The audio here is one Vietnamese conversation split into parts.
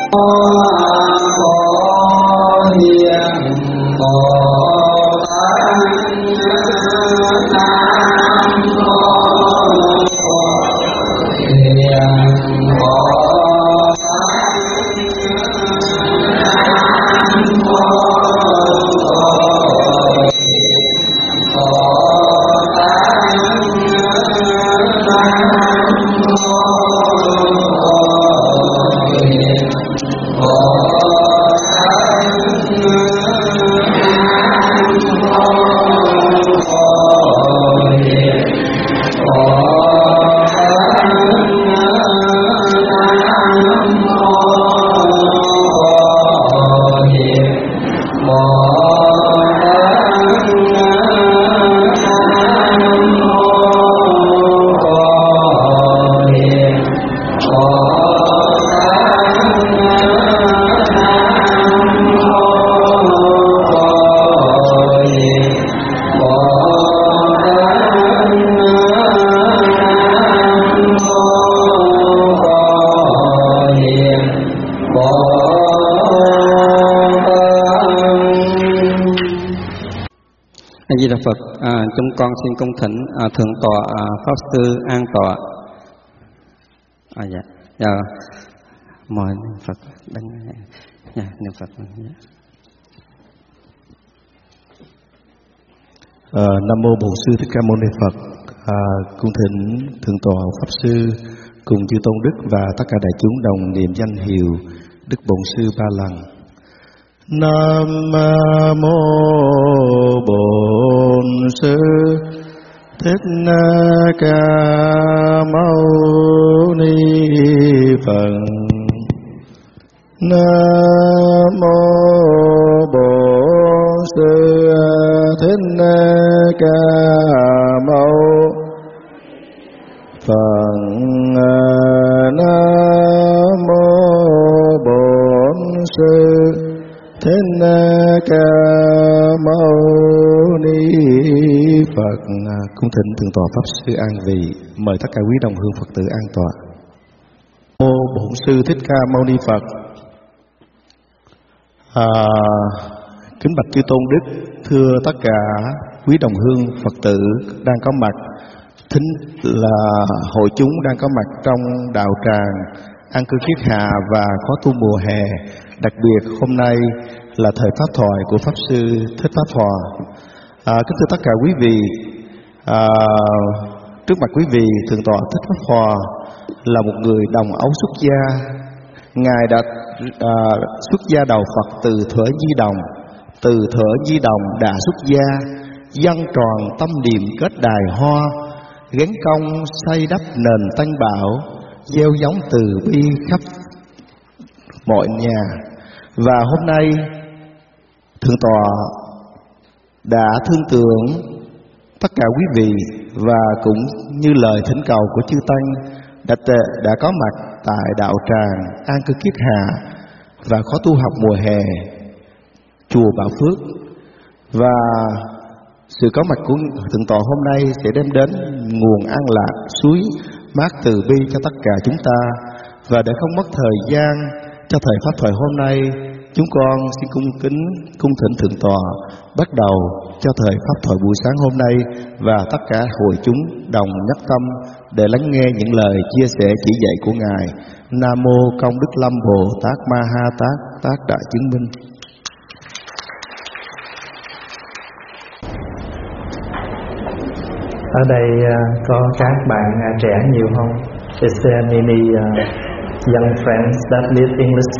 Di Đà Phật. Chúng con xin cung thỉnh thượng tọa pháp sư an tọa. Dạ. Mời niệm Phật đăng. Dạ, niệm Phật. Nam mô Bổn Sư Thích Ca Mâu Ni Phật. Cung thỉnh thượng tọa pháp sư cùng chư tôn đức và tất cả đại chúng đồng niệm danh hiệu Đức Bổn Sư 3 lần. Nam mô Bổn Sư Thích Ca Mâu Ni Phật. Nam mô Bổn Sư Thích Ca Mâu Phật. Nam mô Bổn Sư Thích Ca Mâu Ni Phật. Cung thỉnh thượng tọa pháp sư an vị. Mời tất cả quý đồng hương Phật tử an tọa. Mô Bổn Sư Thích Ca Mâu Ni Phật. Kính bạch chư tôn đức, thưa tất cả quý đồng hương Phật tử đang có mặt, thính là hội chúng đang có mặt trong đạo tràng An Cư Kiết Hạ và khóa tu mùa hè. Đặc biệt hôm nay là thời pháp thoại của pháp sư Thích Pháp Hòa. Kính thưa tất cả quý vị, trước mặt quý vị, thượng tọa Thích Pháp Hòa là một người đồng ấu xuất gia. Ngài đã xuất gia đầu Phật từ thuở Nhi Đồng. Từ thuở Nhi Đồng đã xuất gia, dân tròn tâm niệm kết đài hoa, gắn công xây đắp nền Tân Bảo, gieo giống từ bi khắp mọi nhà. Và hôm nay thượng tọa đã thương tưởng tất cả quý vị và cũng như lời thỉnh cầu của chư tăng đã có mặt tại đạo tràng An Cư Kiết Hạ và khóa tu học mùa hè chùa Bảo Phước. Và sự có mặt của thượng tọa hôm nay sẽ đem đến nguồn an lạc, suối mát từ bi cho tất cả chúng ta. Và để không mất thời gian cho thời pháp thoại hôm nay, chúng con xin cung thỉnh thượng tọa bắt đầu cho thời pháp thoại buổi sáng hôm nay, và tất cả hội chúng đồng nhất tâm để lắng nghe những lời chia sẻ chỉ dạy của Ngài. Nam mô Công Đức Lâm Bồ Tát Ma Ha Tát, Tác Đại Chứng Minh. Ở đây có các bạn trẻ nhiều không? Is there many young friends that lead English?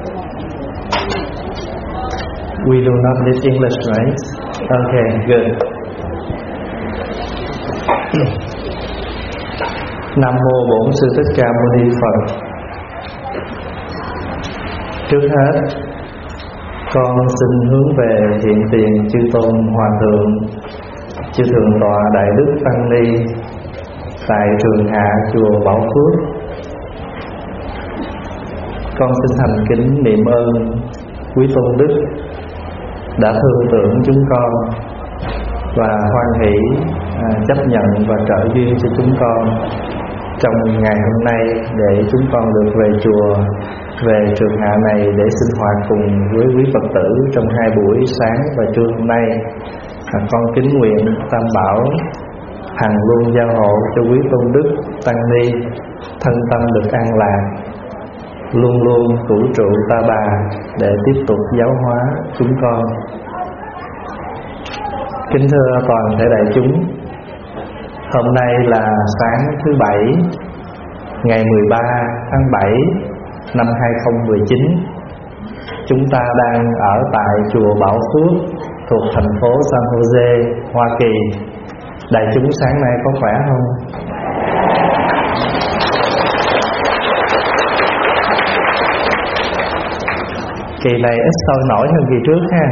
We do not lead English, right? Okay, good. Nam mô Bổn Sư Thích Ca Mâu Ni Phật. Trước hết, con xin hướng về hiện tiền chư tôn hòa thượng, chư thượng tọa Đại Đức Tăng Ni tại Trường Hạ chùa Bảo Phước. Con xin thành kính niệm ơn quý tôn đức đã thương tưởng chúng con và hoan hỷ chấp nhận và trợ duyên cho chúng con trong ngày hôm nay để chúng con được về chùa về trường hạ này để sinh hoạt cùng với quý Phật tử trong 2 buổi sáng và trưa hôm nay. Con kính nguyện Tam Bảo hằng luôn gia hộ cho quý tôn đức tăng ni thân tâm được an lạc, luôn luôn cửu trụ ta bà để tiếp tục giáo hóa chúng con. Kính thưa toàn thể đại chúng, hôm nay là sáng thứ Bảy, ngày 13 tháng 7 năm 2019. Chúng ta đang ở tại chùa Bảo Phước thuộc thành phố San Jose, Hoa Kỳ. Đại chúng sáng nay có khỏe không? Kỳ này ít sôi nổi hơn kỳ trước ha.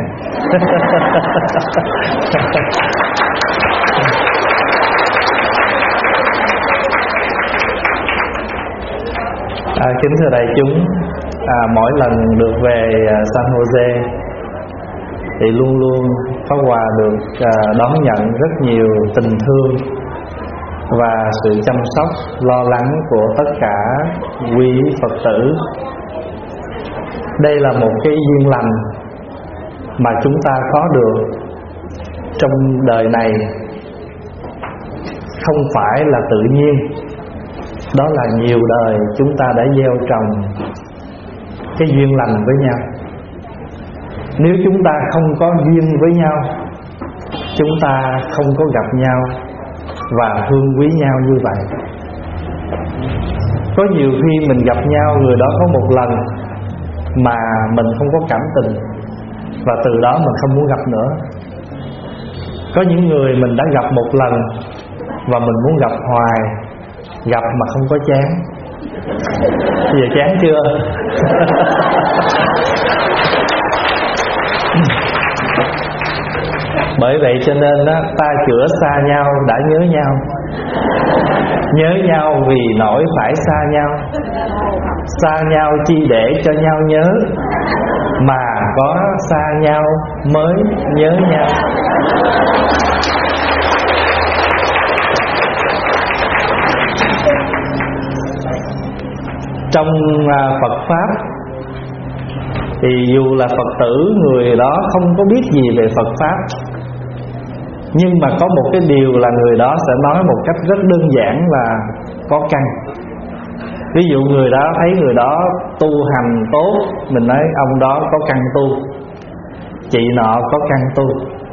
Kính thưa đại chúng, mỗi lần được về San Jose thì luôn luôn Pháp Hòa được đón nhận rất nhiều tình thương và sự chăm sóc lo lắng của tất cả quý Phật tử. Đây là một cái duyên lành mà chúng ta có được trong đời này, không phải là tự nhiên. Đó là nhiều đời chúng ta đã gieo trồng cái duyên lành với nhau. Nếu chúng ta không có duyên với nhau, chúng ta không có gặp nhau và thương quý nhau như vậy. Có nhiều khi mình gặp nhau, người đó có một lần mà mình không có cảm tình, và từ đó mình không muốn gặp nữa. Có những người mình đã gặp một lần và mình muốn gặp hoài, gặp mà không có chán. Bây giờ chán chưa? Bởi vậy cho nên đó, ta chữa xa nhau đã nhớ nhau. Nhớ nhau vì nỗi phải xa nhau. Xa nhau chi để cho nhau nhớ, mà có xa nhau mới nhớ nhau. Trong Phật Pháp thì dù là Phật tử, người đó không có biết gì về Phật Pháp, nhưng mà có một cái điều là người đó sẽ nói một cách rất đơn giản là có căn. Ví dụ người đó thấy người đó tu hành tốt, mình nói ông đó có căn tu, chị nọ có căn tu.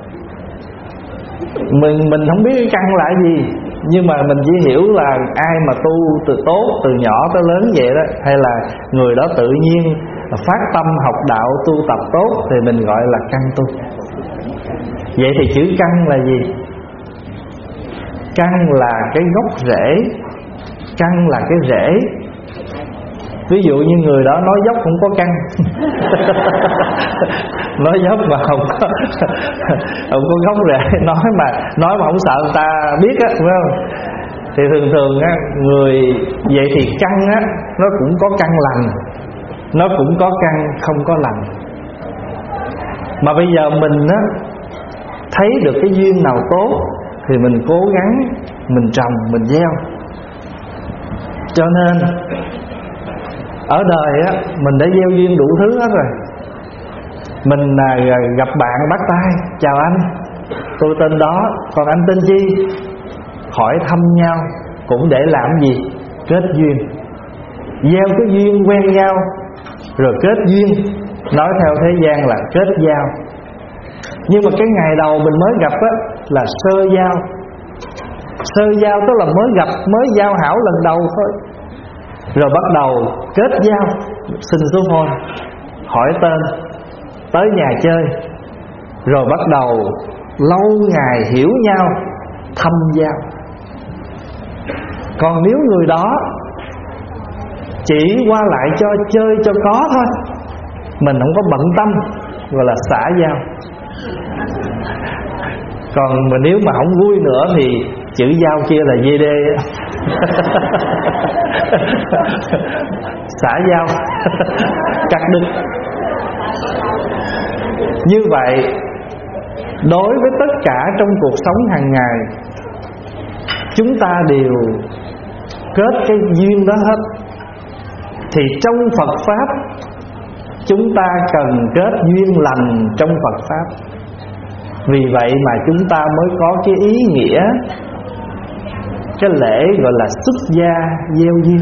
Mình không biết cái căn là gì, nhưng mà mình chỉ hiểu là ai mà tu từ tốt, từ nhỏ tới lớn vậy đó, hay là người đó tự nhiên phát tâm học đạo tu tập tốt thì mình gọi là căn tu. Vậy thì chữ căn là gì? Căn là cái gốc rễ, căn là cái rễ. Ví dụ như người đó nói dốc không có căn. Nói dốc mà không có gốc rễ, nói mà không sợ người ta biết á, phải không? Thì thường á, người vậy thì căn á, nó cũng có căn lành, nó cũng có căn không có lành. Mà bây giờ mình á, thấy được cái duyên nào tốt thì mình cố gắng, mình trồng, mình gieo. Cho nên ở đời á, mình đã gieo duyên đủ thứ hết rồi. Mình gặp bạn bắt tay, chào anh, tôi tên đó, còn anh tên chi? Hỏi thăm nhau cũng để làm gì? Kết duyên. Gieo cái duyên quen nhau, rồi kết duyên. Nói theo thế gian là kết giao. Nhưng mà cái ngày đầu mình mới gặp á, là sơ giao. Sơ giao tức là mới gặp, mới giao hảo lần đầu thôi. Rồi bắt đầu kết giao, xin số phone, hỏi tên, tới nhà chơi. Rồi bắt đầu lâu ngày hiểu nhau, thâm giao. Còn nếu người đó chỉ qua lại cho chơi cho có thôi, mình không có bận tâm, gọi là xã giao. Còn mà nếu mà không vui nữa thì chữ giao kia là VD. Xã giao. Cắt đứt. Như vậy, đối với tất cả trong cuộc sống hàng ngày, chúng ta đều kết cái duyên đó hết. Thì trong Phật Pháp chúng ta cần kết duyên lành trong Phật Pháp. Vì vậy mà chúng ta mới có cái ý nghĩa, cái lễ gọi là xuất gia gieo duyên.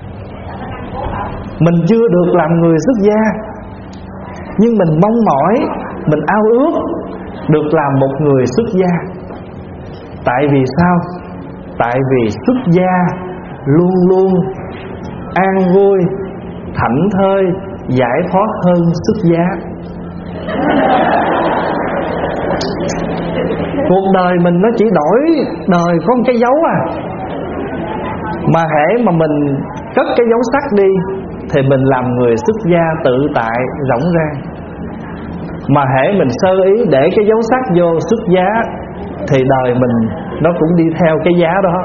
Mình chưa được làm người xuất gia, nhưng mình mong mỏi, mình ao ước được làm một người xuất gia. Tại vì sao? Tại vì xuất gia luôn luôn an vui, thảnh thơi, giải thoát hơn xuất gia. Cuộc đời mình nó chỉ đổi đời có một cái dấu à. Mà hễ mà mình cất cái dấu sắc đi thì mình làm người xuất gia tự tại, rỗng rang. Mà hễ mình sơ ý để cái dấu sắc vô xuất gia thì đời mình nó cũng đi theo cái giá đó.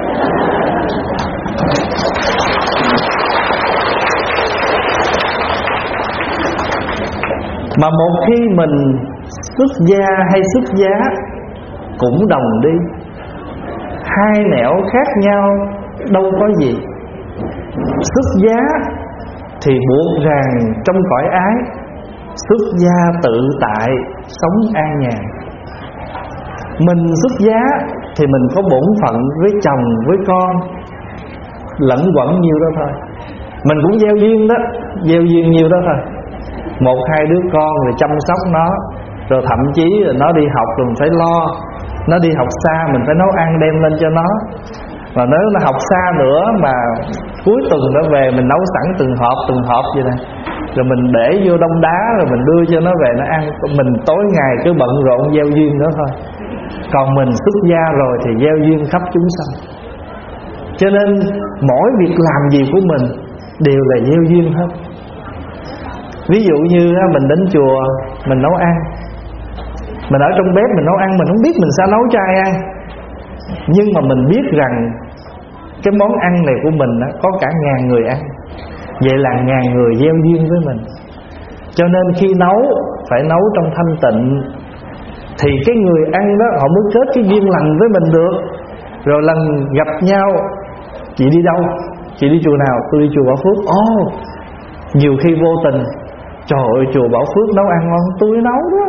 Mà một khi mình xuất gia hay xuất giá cũng đồng đi, hai nẻo khác nhau đâu có gì. Xuất giá thì buộc ràng trong cõi ái, xuất gia tự tại, sống an nhàn. Mình xuất giá thì mình có bổn phận với chồng, với con, lẫn quẩn nhiêu đó thôi. Mình cũng gieo duyên đó, gieo duyên nhiêu đó thôi. Một hai đứa con rồi chăm sóc nó, rồi thậm chí là nó đi học rồi mình phải lo. Nó đi học xa mình phải nấu ăn đem lên cho nó. Và nếu nó học xa nữa mà cuối tuần nó về mình nấu sẵn từng hộp vậy nè, rồi mình để vô đông đá rồi mình đưa cho nó về nó ăn. Mình tối ngày cứ bận rộn gieo duyên đó thôi. Còn mình xuất gia rồi thì gieo duyên khắp chúng sanh. Cho nên mỗi việc làm gì của mình đều là gieo duyên hết. Ví dụ như mình đến chùa mình nấu ăn, mình ở trong bếp mình nấu ăn, mình không biết mình sao nấu cho ai ăn, nhưng mà mình biết rằng cái món ăn này của mình có cả ngàn người ăn. Vậy là ngàn người gieo duyên với mình. Cho nên khi nấu phải nấu trong thanh tịnh, thì cái người ăn đó họ mới kết cái duyên lành với mình được. Rồi lần gặp nhau, chị đi đâu? Chị đi chùa nào? Tôi đi chùa Bảo Phước. Nhiều khi vô tình, trời ơi chùa Bảo Phước nấu ăn ngon, tôi nấu đó.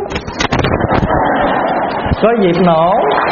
Có dịp nổ.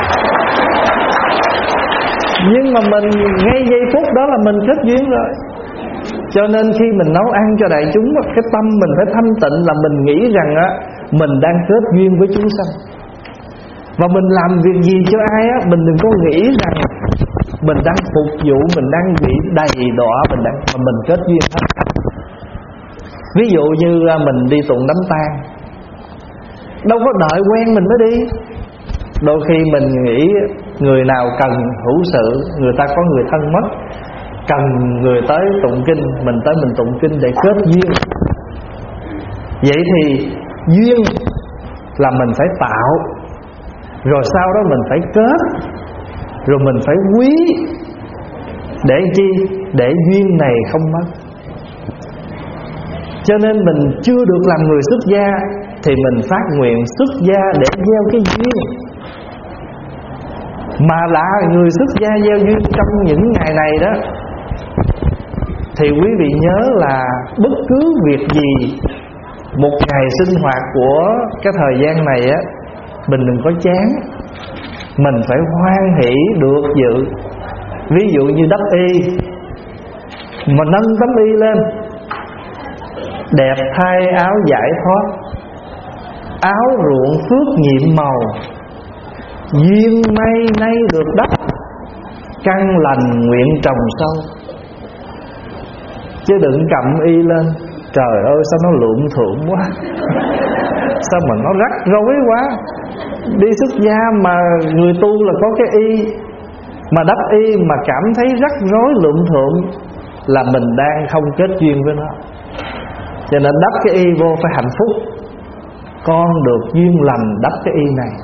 Nhưng mà mình ngay giây phút đó là mình kết duyên rồi. Cho nên khi mình nấu ăn cho đại chúng, cái tâm mình phải thanh tịnh, là mình nghĩ rằng mình đang kết duyên với chúng sanh. Và mình làm việc gì cho ai mình đừng có nghĩ rằng mình đang phục vụ, mình đang bị đầy đọa, mình kết duyên hết. Ví dụ như mình đi tụng đám tang, đâu có đợi quen mình mới đi. Đôi khi mình nghĩ người nào cần hữu sự, người ta có người thân mất, cần người tới tụng kinh, mình tới mình tụng kinh để kết duyên. Vậy thì duyên là mình phải tạo, rồi sau đó mình phải kết, rồi mình phải quý. Để chi? Để duyên này không mất. Cho nên mình chưa được làm người xuất gia thì mình phát nguyện xuất gia để gieo cái duyên. Mà là người xuất gia gieo duyên trong những ngày này đó, thì quý vị nhớ là bất cứ việc gì, một ngày sinh hoạt của cái thời gian này mình đừng có chán, mình phải hoan hỷ được dự. Ví dụ như đắp y, mà nâng tấm y lên, đẹp thay áo giải thoát, áo ruộng phước nhiệm màu, duyên mây nay được đắp, căn lành nguyện trồng sâu. Chứ đừng cầm y lên, trời ơi sao nó lượm thượm quá, sao mà nó rắc rối quá. Đi xuất gia mà người tu là có cái y, mà đắp y mà cảm thấy rắc rối lượm thượm là mình đang không kết duyên với nó. Cho nên đắp cái y vô phải hạnh phúc, con được duyên lành đắp cái y này.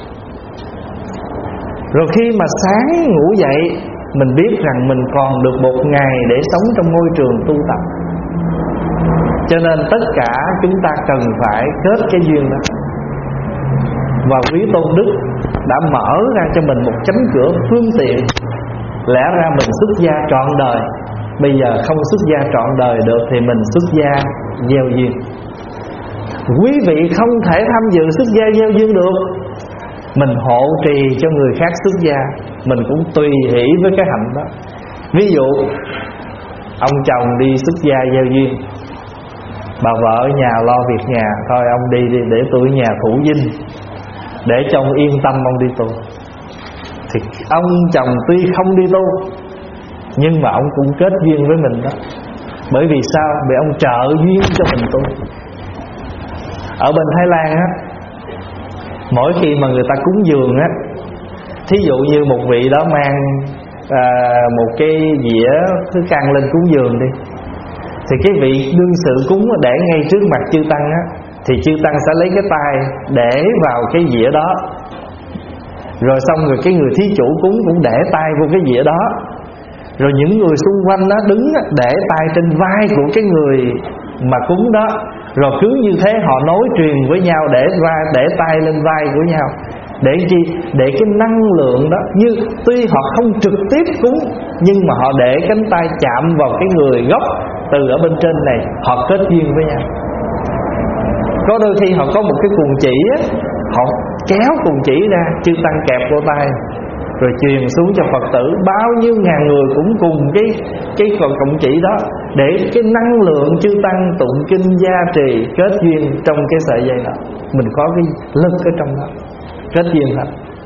Rồi khi mà sáng ngủ dậy, mình biết rằng mình còn được một ngày để sống trong môi trường tu tập. Cho nên tất cả chúng ta cần phải kết cái duyên đó. Và quý tôn đức đã mở ra cho mình một cánh cửa phương tiện. Lẽ ra mình xuất gia trọn đời, bây giờ không xuất gia trọn đời được thì mình xuất gia gieo duyên. Quý vị không thể tham dự xuất gia gieo duyên được, mình hộ trì cho người khác xuất gia, mình cũng tùy hỷ với cái hạnh đó. Ví dụ ông chồng đi xuất gia gieo duyên, bà vợ ở nhà lo việc nhà, thôi ông đi để tôi ở nhà thủ dinh, để cho ông yên tâm ông đi tu. Thì ông chồng tuy không đi tu, nhưng mà ông cũng kết duyên với mình đó. Bởi vì sao? Vì ông trợ duyên cho mình tu. Ở bên Thái Lan á, mỗi khi mà người ta cúng dường á, thí dụ như một vị đó mang một cái dĩa thức ăn lên cúng dường đi, thì cái vị đương sự cúng để ngay trước mặt chư tăng á, thì chư tăng sẽ lấy cái tay để vào cái dĩa đó, rồi xong rồi cái người thí chủ cúng cũng để tay vô cái dĩa đó, rồi những người xung quanh đó đứng để tay trên vai của cái người mà cúng đó, rồi cứ như thế họ nối truyền với nhau, để tay lên vai của nhau. Để chi? Để cái năng lượng đó, như tuy họ không trực tiếp cúng, nhưng mà họ để cánh tay chạm vào cái người gốc từ ở bên trên này, họ kết duyên với nhau. Có đôi khi họ có một cái cuồng chỉ á, họ kéo cuồng chỉ ra, chư tăng kẹp vô tay, rồi truyền xuống cho Phật tử. Bao nhiêu ngàn người cũng cùng cái cọng chỉ đó, để cái năng lượng chư tăng tụng kinh gia trì kết duyên trong cái sợi dây đó. Mình có cái lực ở trong đó, kết duyên thật.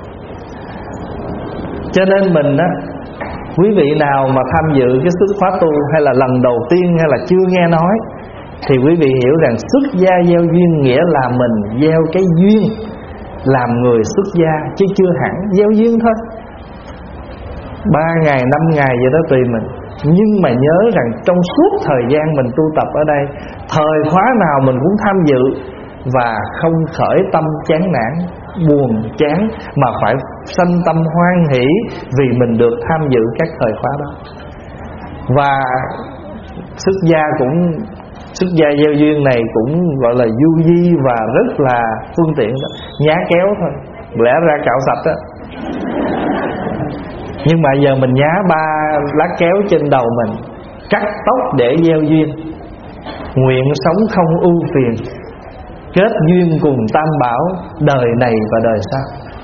Cho nên mình á, quý vị nào mà tham dự cái xuất khóa tu, hay là lần đầu tiên, hay là chưa nghe nói, thì quý vị hiểu rằng xuất gia gieo duyên nghĩa là mình gieo cái duyên làm người xuất gia, chứ chưa hẳn gieo duyên thôi. 3 ngày, 5 ngày vậy đó tùy mình. Nhưng mà nhớ rằng trong suốt thời gian mình tu tập ở đây, thời khóa nào mình cũng tham dự, và không khởi tâm chán nản, buồn chán, mà phải sanh tâm hoan hỷ vì mình được tham dự các thời khóa đó. Và xuất gia gieo duyên này cũng gọi là du di và rất là phương tiện đó. Nhá kéo thôi, lẽ ra cạo sạch đó, nhưng mà giờ mình nhá 3 lá kéo trên đầu mình, cắt tóc để gieo duyên. Nguyện sống không ưu phiền, kết duyên cùng Tam Bảo, đời này và đời sau.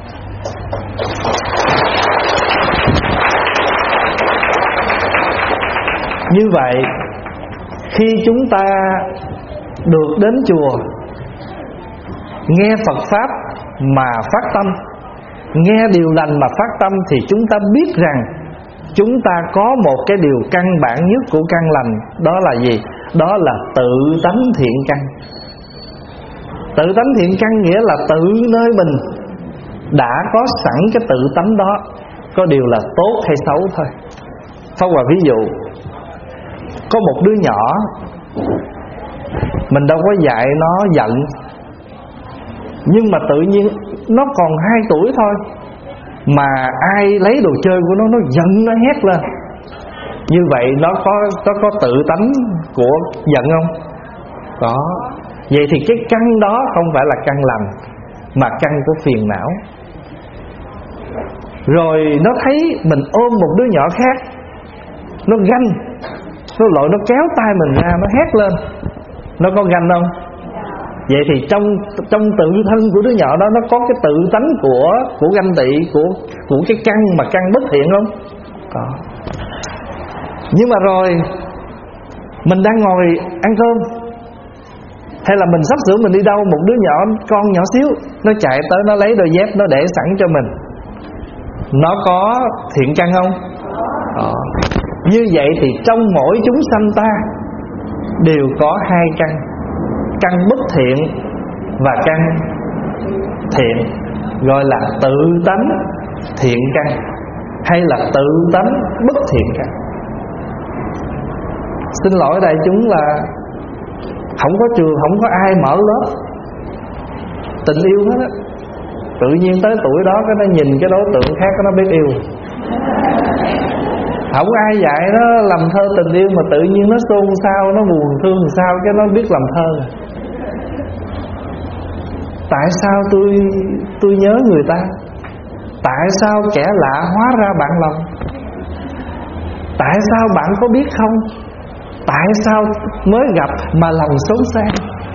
Như vậy, khi chúng ta được đến chùa, nghe Phật Pháp mà phát tâm, nghe điều lành mà phát tâm, thì chúng ta biết rằng chúng ta có một cái điều căn bản nhất của căn lành. Đó là gì? Đó là tự tánh thiện căn. Tự tánh thiện căn nghĩa là tự nơi mình đã có sẵn cái tự tánh đó, có điều là tốt hay xấu thôi. Pháp Hòa ví dụ, có một đứa nhỏ, mình đâu có dạy nó giận, nhưng mà tự nhiên nó còn 2 tuổi thôi, mà ai lấy đồ chơi của nó giận, nó hét lên. Như vậy nó có tự tánh của giận không? Có. Vậy thì cái căn đó không phải là căn lành, mà căn của phiền não. Rồi nó thấy mình ôm một đứa nhỏ khác, nó ganh, nó kéo tay mình ra, nó hét lên, nó có ganh không? Vậy thì trong tự thân của đứa nhỏ đó, nó có cái tự tánh của ganh tị, của cái căn mà căn bất thiện không? Có. Nhưng mà rồi mình đang ngồi ăn cơm, hay là mình sắp sửa mình đi đâu, một đứa nhỏ, con nhỏ xíu, nó chạy tới, nó lấy đôi dép, nó để sẵn cho mình. Nó có thiện căn không? Như vậy thì trong mỗi chúng sanh ta đều có 2 căn, căn bất thiện và căn thiện, gọi là tự tánh thiện căn hay là tự tánh bất thiện căn. Xin lỗi đại chúng là không có trường, không có ai mở lớp tình yêu hết á. Tự nhiên tới tuổi đó cái nó nhìn cái đối tượng khác nó biết yêu. Không ai dạy nó làm thơ tình yêu, mà tự nhiên nó xôn xao, nó buồn thương sao cái nó biết làm thơ. Tại sao tôi nhớ người ta? Tại sao kẻ lạ hóa ra bạn lòng? Tại sao bạn có biết không? Tại sao mới gặp mà lòng xốn sang?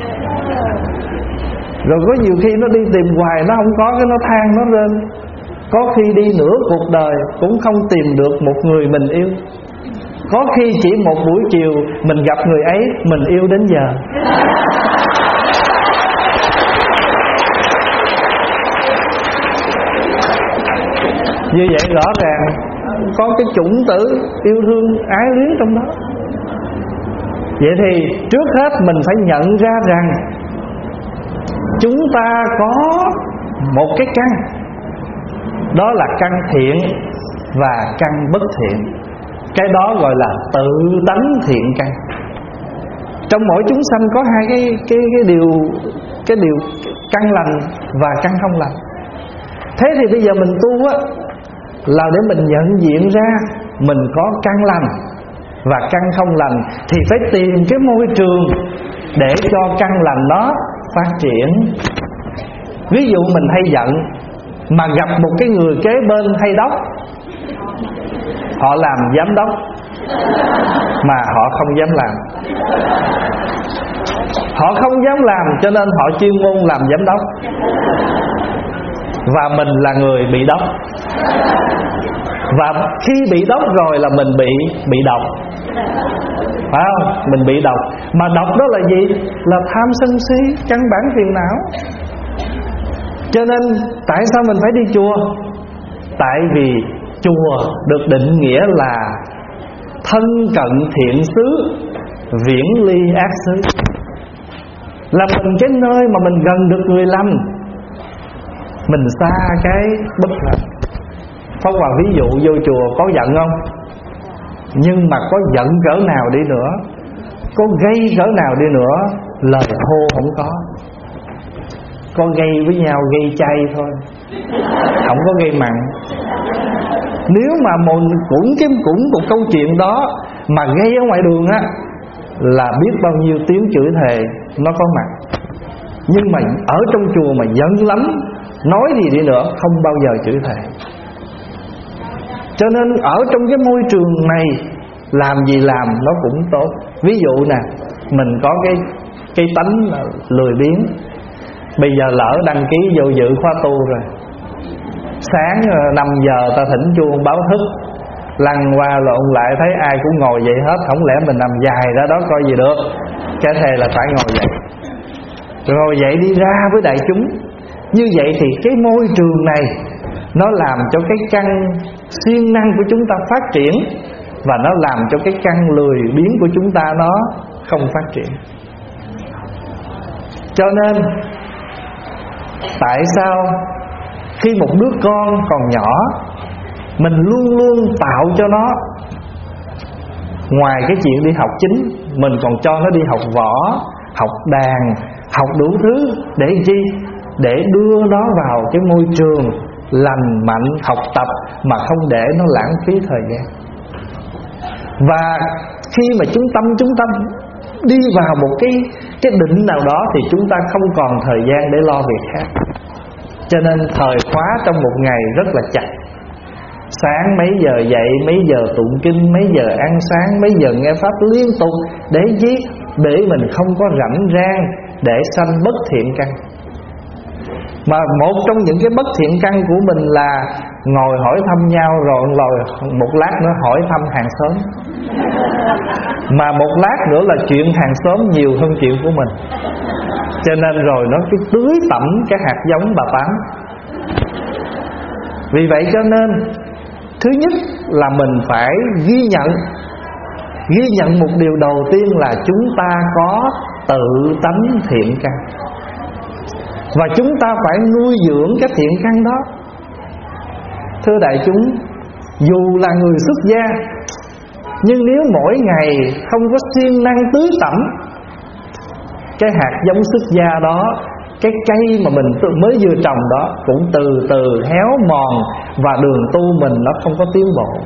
Rồi có nhiều khi nó đi tìm hoài nó không có, cái nó than nó lên. Có khi đi nửa cuộc đời cũng không tìm được một người mình yêu. Có khi chỉ một buổi chiều mình gặp người ấy, mình yêu đến giờ. Như vậy rõ ràng có cái chủng tử yêu thương ái luyến trong đó. Vậy thì trước hết mình phải nhận ra rằng chúng ta có một cái căn, đó là căn thiện và căn bất thiện. Cái đó gọi là tự tánh thiện căn. Trong mỗi chúng sanh có hai cái điều căn lành và căn không lành. Thế thì bây giờ mình tu á, là để mình nhận diện ra mình có căn lành và căn không lành, thì phải tìm cái môi trường để cho căn lành nó phát triển. Ví dụ mình hay giận, mà gặp một cái người kế bên hay đốc, họ làm giám đốc mà họ không dám làm. Họ không dám làm cho nên họ chuyên môn làm giám đốc, và mình là người bị đốc. Và khi bị đốc rồi là mình bị độc, phải không? Mình bị độc. Mà độc đó là gì? Là tham sân si, căn bản phiền não. Cho nên tại sao mình phải đi chùa? Tại vì chùa được định nghĩa là thân cận thiện xứ, viễn ly ác xứ. Là mình cái nơi mà mình gần được người lành, mình xa cái bất lành. Pháp Hòa ví dụ vô chùa có giận không? Nhưng mà có giận cỡ nào đi nữa, có gây cỡ nào đi nữa, lời thô không có. Có gây với nhau gây chay thôi, không có gây mặn. Nếu mà cũng một câu chuyện đó mà gây ở ngoài đường á, là biết bao nhiêu tiếng chửi thề nó có mặt. Nhưng mà ở trong chùa mà giận lắm, nói gì đi nữa không bao giờ chửi thề. Cho nên ở trong cái môi trường này, làm gì làm nó cũng tốt. Ví dụ nè, mình có cái tánh lười biếng. Bây giờ lỡ đăng ký vô dự khóa tu rồi, sáng 5 giờ ta thỉnh chuông báo thức, lăn qua lộn lại thấy ai cũng ngồi dậy hết, không lẽ mình nằm dài ra đó coi gì được. Cái thề là phải ngồi dậy, rồi dậy đi ra với đại chúng. Như vậy thì cái môi trường này nó làm cho cái căn siêng năng của chúng ta phát triển, và nó làm cho cái căn lười biếng của chúng ta nó không phát triển. Cho nên tại sao khi một đứa con còn nhỏ, mình luôn luôn tạo cho nó, ngoài cái chuyện đi học chính, mình còn cho nó đi học võ, học đàn, học đủ thứ. Để chi? Để đưa nó vào cái môi trường lành mạnh, học tập mà không để nó lãng phí thời gian. Và khi mà chúng ta đi vào một cái định nào đó, thì chúng ta không còn thời gian để lo việc khác. Cho nên thời khóa trong một ngày rất là chặt. Sáng mấy giờ dậy, mấy giờ tụng kinh, mấy giờ ăn sáng, mấy giờ nghe pháp liên tục. Để gì? Để mình không có rảnh rang để sanh bất thiện căn. Mà một trong những cái bất thiện căn của mình là ngồi hỏi thăm nhau, rồi một lát nữa hỏi thăm hàng xóm. Mà một lát nữa là chuyện hàng xóm nhiều hơn chuyện của mình. Cho nên rồi nó cứ tưới tẩm cái hạt giống bà Tám. Vì vậy cho nên thứ nhất là mình phải ghi nhận một điều đầu tiên là chúng ta có tự tánh thiện căn, và chúng ta phải nuôi dưỡng cái thiện căn đó. Thưa đại chúng, dù là người xuất gia, nhưng nếu mỗi ngày không có siêng năng tưới tẩm cái hạt giống xuất gia đó, cái cây mà mình mới vừa trồng đó cũng từ từ héo mòn, và đường tu mình nó không có tiến bộ.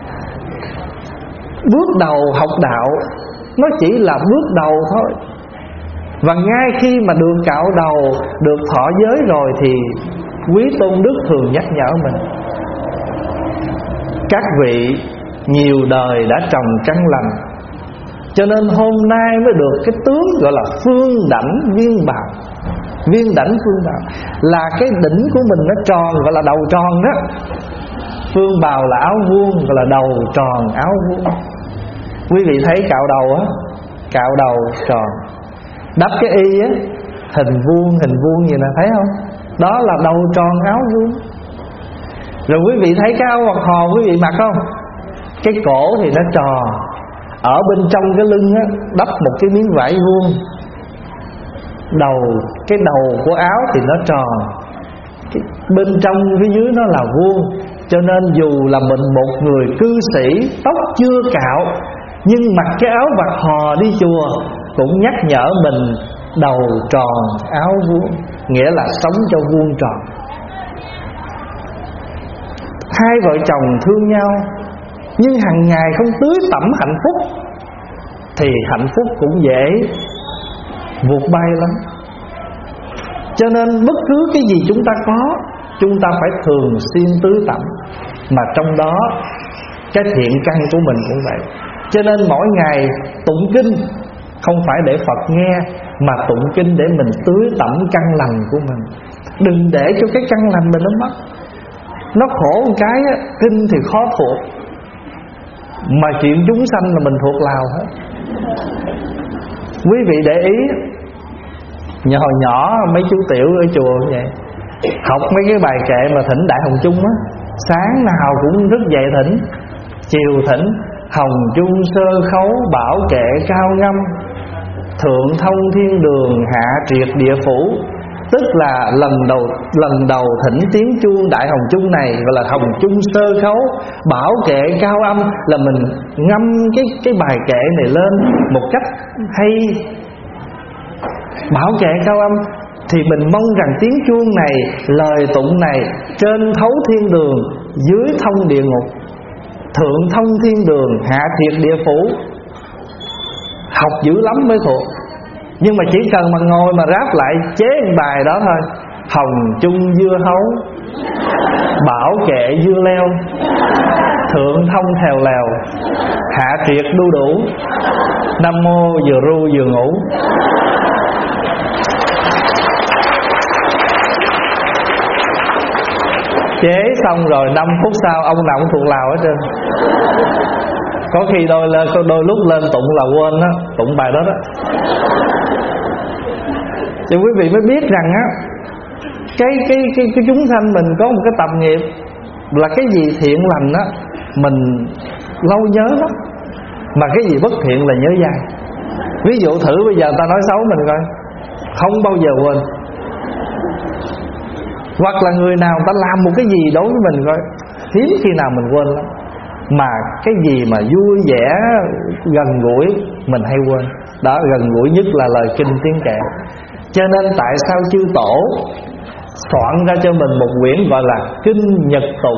Bước đầu học đạo nó chỉ là bước đầu thôi. Và ngay khi mà được cạo đầu, được thọ giới rồi, thì quý tôn đức thường nhắc nhở mình: các vị nhiều đời đã trồng căn lành. Cho nên hôm nay mới được cái tướng gọi là phương đảnh viên bào. Viên đảnh phương bào là cái đỉnh của mình nó tròn, gọi là đầu tròn đó. Phương bào là áo vuông, gọi là đầu tròn áo vuông. Quý vị thấy cạo đầu á, cạo đầu tròn, đắp cái y á, hình vuông gì nè, thấy không? Đó là đầu tròn áo vuông. Rồi quý vị thấy cái áo Phật hò quý vị mặc không? Cái cổ thì nó tròn, ở bên trong cái lưng á đắp một cái miếng vải vuông. Cái đầu của áo thì nó tròn, bên trong phía dưới nó là vuông. Cho nên dù là mình một người cư sĩ, tóc chưa cạo, nhưng mặc cái áo Phật hò đi chùa cũng nhắc nhở mình đầu tròn áo vuông, nghĩa là sống cho vuông tròn. Hai vợ chồng thương nhau nhưng hàng ngày không tưới tẩm hạnh phúc thì hạnh phúc cũng dễ vụt bay lắm. Cho nên bất cứ cái gì chúng ta có, chúng ta phải thường xuyên tưới tẩm. Mà trong đó cái thiện căn của mình cũng vậy. Cho nên mỗi ngày tụng kinh không phải để Phật nghe, mà tụng kinh để mình tưới tẩm căn lành của mình. Đừng để cho cái căn lành mình nó mất. Nó khổ một cái á, kinh thì khó thuộc, mà chuyện chúng sanh là mình thuộc lào hết. Quý vị để ý, hồi nhỏ mấy chú tiểu ở chùa như vậy, học mấy cái bài kệ mà thỉnh Đại Hồng Chung á, sáng nào cũng thức dậy thỉnh, chiều thỉnh Hồng Chung sơ khấu, bảo kệ cao ngâm, thượng thông thiên đường, hạ triệt địa phủ. Tức là lần đầu thỉnh tiếng chuông Đại Hồng Chung này gọi là Hồng Chung sơ khấu, bảo kệ cao âm, là mình ngâm cái bài kệ này lên một cách hay. Bảo kệ cao âm thì mình mong rằng tiếng chuông này, lời tụng này trên thấu thiên đường, dưới thông địa ngục, thượng thông thiên đường, hạ triệt địa phủ. Học dữ lắm mới thuộc. Nhưng mà chỉ cần mà ngồi mà ráp lại chế một bài đó thôi: Hồng Chung dưa hấu, bảo kệ dưa leo, thượng thông thèo lèo, hạ triệt đu đủ, nam mô vừa ru vừa ngủ. Chế xong rồi 5 phút sau ông nào cũng thuộc lào hết trơn. Có khi đôi lúc lên tụng là quên đó, tụng bài đó đó. Thì quý vị mới biết rằng á, cái chúng sanh mình có một cái tập nghiệp là cái gì thiện lành á mình lâu nhớ lắm, mà cái gì bất thiện là nhớ dài. Ví dụ thử bây giờ ta nói xấu mình coi, không bao giờ quên. Hoặc là người nào ta làm một cái gì đối với mình coi, hiếm khi nào mình quên lắm. Mà cái gì mà vui vẻ gần gũi mình hay quên. Đó, gần gũi nhất là lời kinh tiếng kệ. Cho nên tại sao chư tổ soạn ra cho mình một quyển gọi là Kinh Nhật Tụng.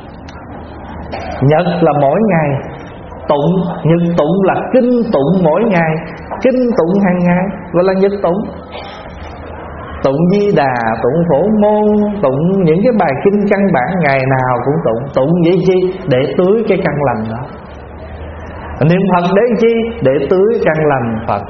Nhật là mỗi ngày, tụng, nhật tụng là kinh tụng mỗi ngày, kinh tụng hàng ngày gọi là nhật tụng. Tụng Di Đà, tụng Phổ Môn, tụng những cái bài kinh căn bản ngày nào cũng tụng. Tụng vậy chi? Để tưới cái căn lành đó. Niệm Phật để chi? để tưới căn lành Phật.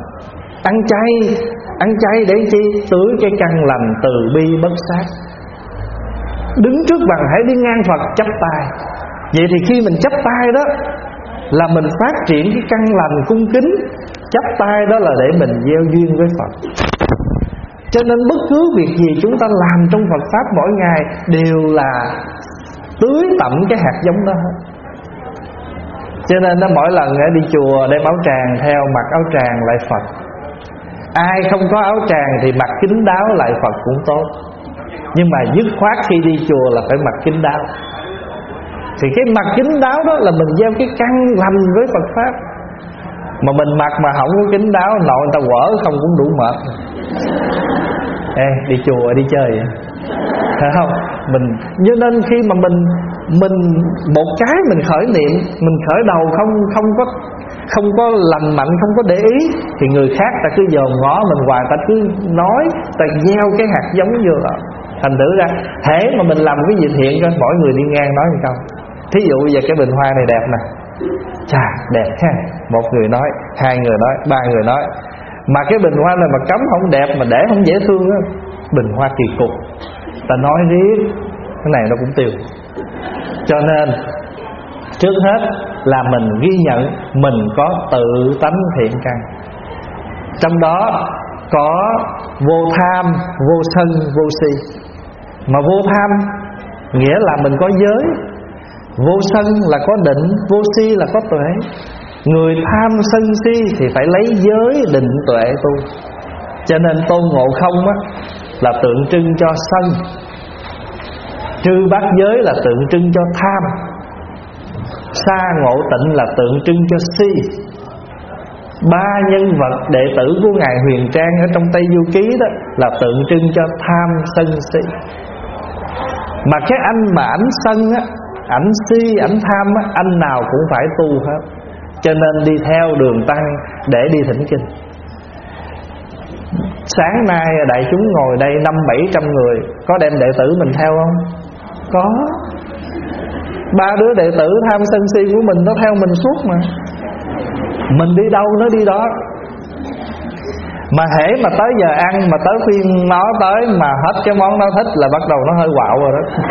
Ăn chay để chi? tưới cái căn lành từ bi bất sát. Đứng trước bàn hãy đi ngang Phật chắp tay. Vậy thì khi mình chắp tay đó là mình phát triển cái căn lành cung kính. Chắp tay đó là để mình gieo duyên với Phật. Cho nên bất cứ việc gì chúng ta làm trong Phật Pháp mỗi ngày đều là tưới tẩm cái hạt giống đó hết. Cho nên nó mỗi lần đi chùa đem áo tràng theo, mặc áo tràng lại Phật. Ai không có áo tràng thì mặc kín đáo lại Phật cũng tốt. Nhưng mà dứt khoát khi đi chùa là phải mặc kín đáo. Thì cái mặc kín đáo đó là mình gieo cái căn lành với Phật Pháp. Mà mình mặc mà không có kín đáo, nội người ta quở không cũng đủ mệt. Ê, đi chùa đi chơi vậy, phải không? Cho nên khi mà mình một cái mình khởi niệm, mình khởi đầu không có lành mạnh, không có để ý, thì người khác ta cứ dòm ngó mình hoài, ta cứ nói, ta gieo cái hạt giống vô đó. Thành thử ra hễ mà mình làm cái gì thiện coi, mỗi người đi ngang nói một câu. Thí dụ bây giờ cái bình hoa này đẹp nè, Chà đẹp ha. Một người nói, hai người nói, ba người nói. Mà cái bình hoa này mà cắm không đẹp, mà để không dễ thương á, bình hoa kỳ cục. Ta nói riết cái này nó cũng tiêu. Cho nên trước hết là mình ghi nhận mình có tự tánh thiện căn. Trong đó có vô tham, vô sân, vô si. Mà vô tham nghĩa là mình có giới, vô sân là có định, vô si là có tuệ. Người tham sân si thì phải lấy giới định tuệ tu. Cho nên Tôn Ngộ Không á, là tượng trưng cho sân, Trư Bát Giới là tượng trưng cho tham, Sa Ngộ Tịnh là tượng trưng cho si. Ba nhân vật đệ tử của Ngài Huyền Trang ở trong Tây Du Ký đó là tượng trưng cho tham sân si. Mà cái anh mà ảnh sân á, ảnh si, ảnh tham á, anh nào cũng phải tu hết. Cho nên đi theo đường tăng để đi thỉnh kinh. Sáng nay đại chúng ngồi đây 500-700 người, có đem đệ tử mình theo không? Có. Ba đứa đệ tử tham sân si của mình nó theo mình suốt mà. Mình đi đâu nó đi đó. Mà hễ mà tới giờ ăn, mà tới khuyên nó tới mà hết cái món nó thích là bắt đầu nó hơi quạo rồi đó.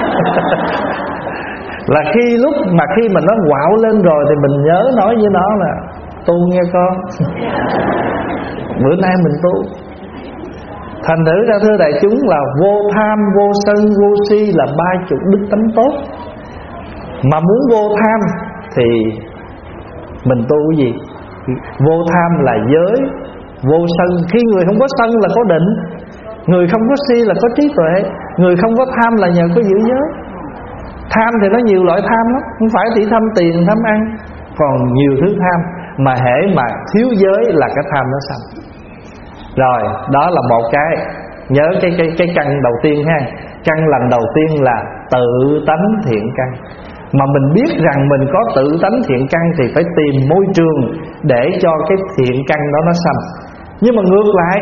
Là khi mà nó quạo lên rồi thì mình nhớ nói với nó là tu nghe con, bữa nay mình tu. Thành thử ra thưa đại chúng là vô tham, vô sân, vô si là 30 đức tánh tốt. Mà muốn vô tham thì mình tu cái gì? Vô tham là giới, vô sân. Khi người không có sân là có định, người không có si là có trí tuệ, người không có tham là nhờ có giữ giới. Tham thì nó nhiều loại tham lắm, không phải chỉ tham tiền, tham ăn, còn nhiều thứ tham. Mà hễ mà thiếu giới là cái tham nó sanh. Rồi, đó là một cái. Nhớ cái căn đầu tiên ha. Căn lành đầu tiên là tự tánh thiện căn. Mà mình biết rằng mình có tự tánh thiện căn thì phải tìm môi trường để cho cái thiện căn đó nó sanh. Nhưng mà ngược lại,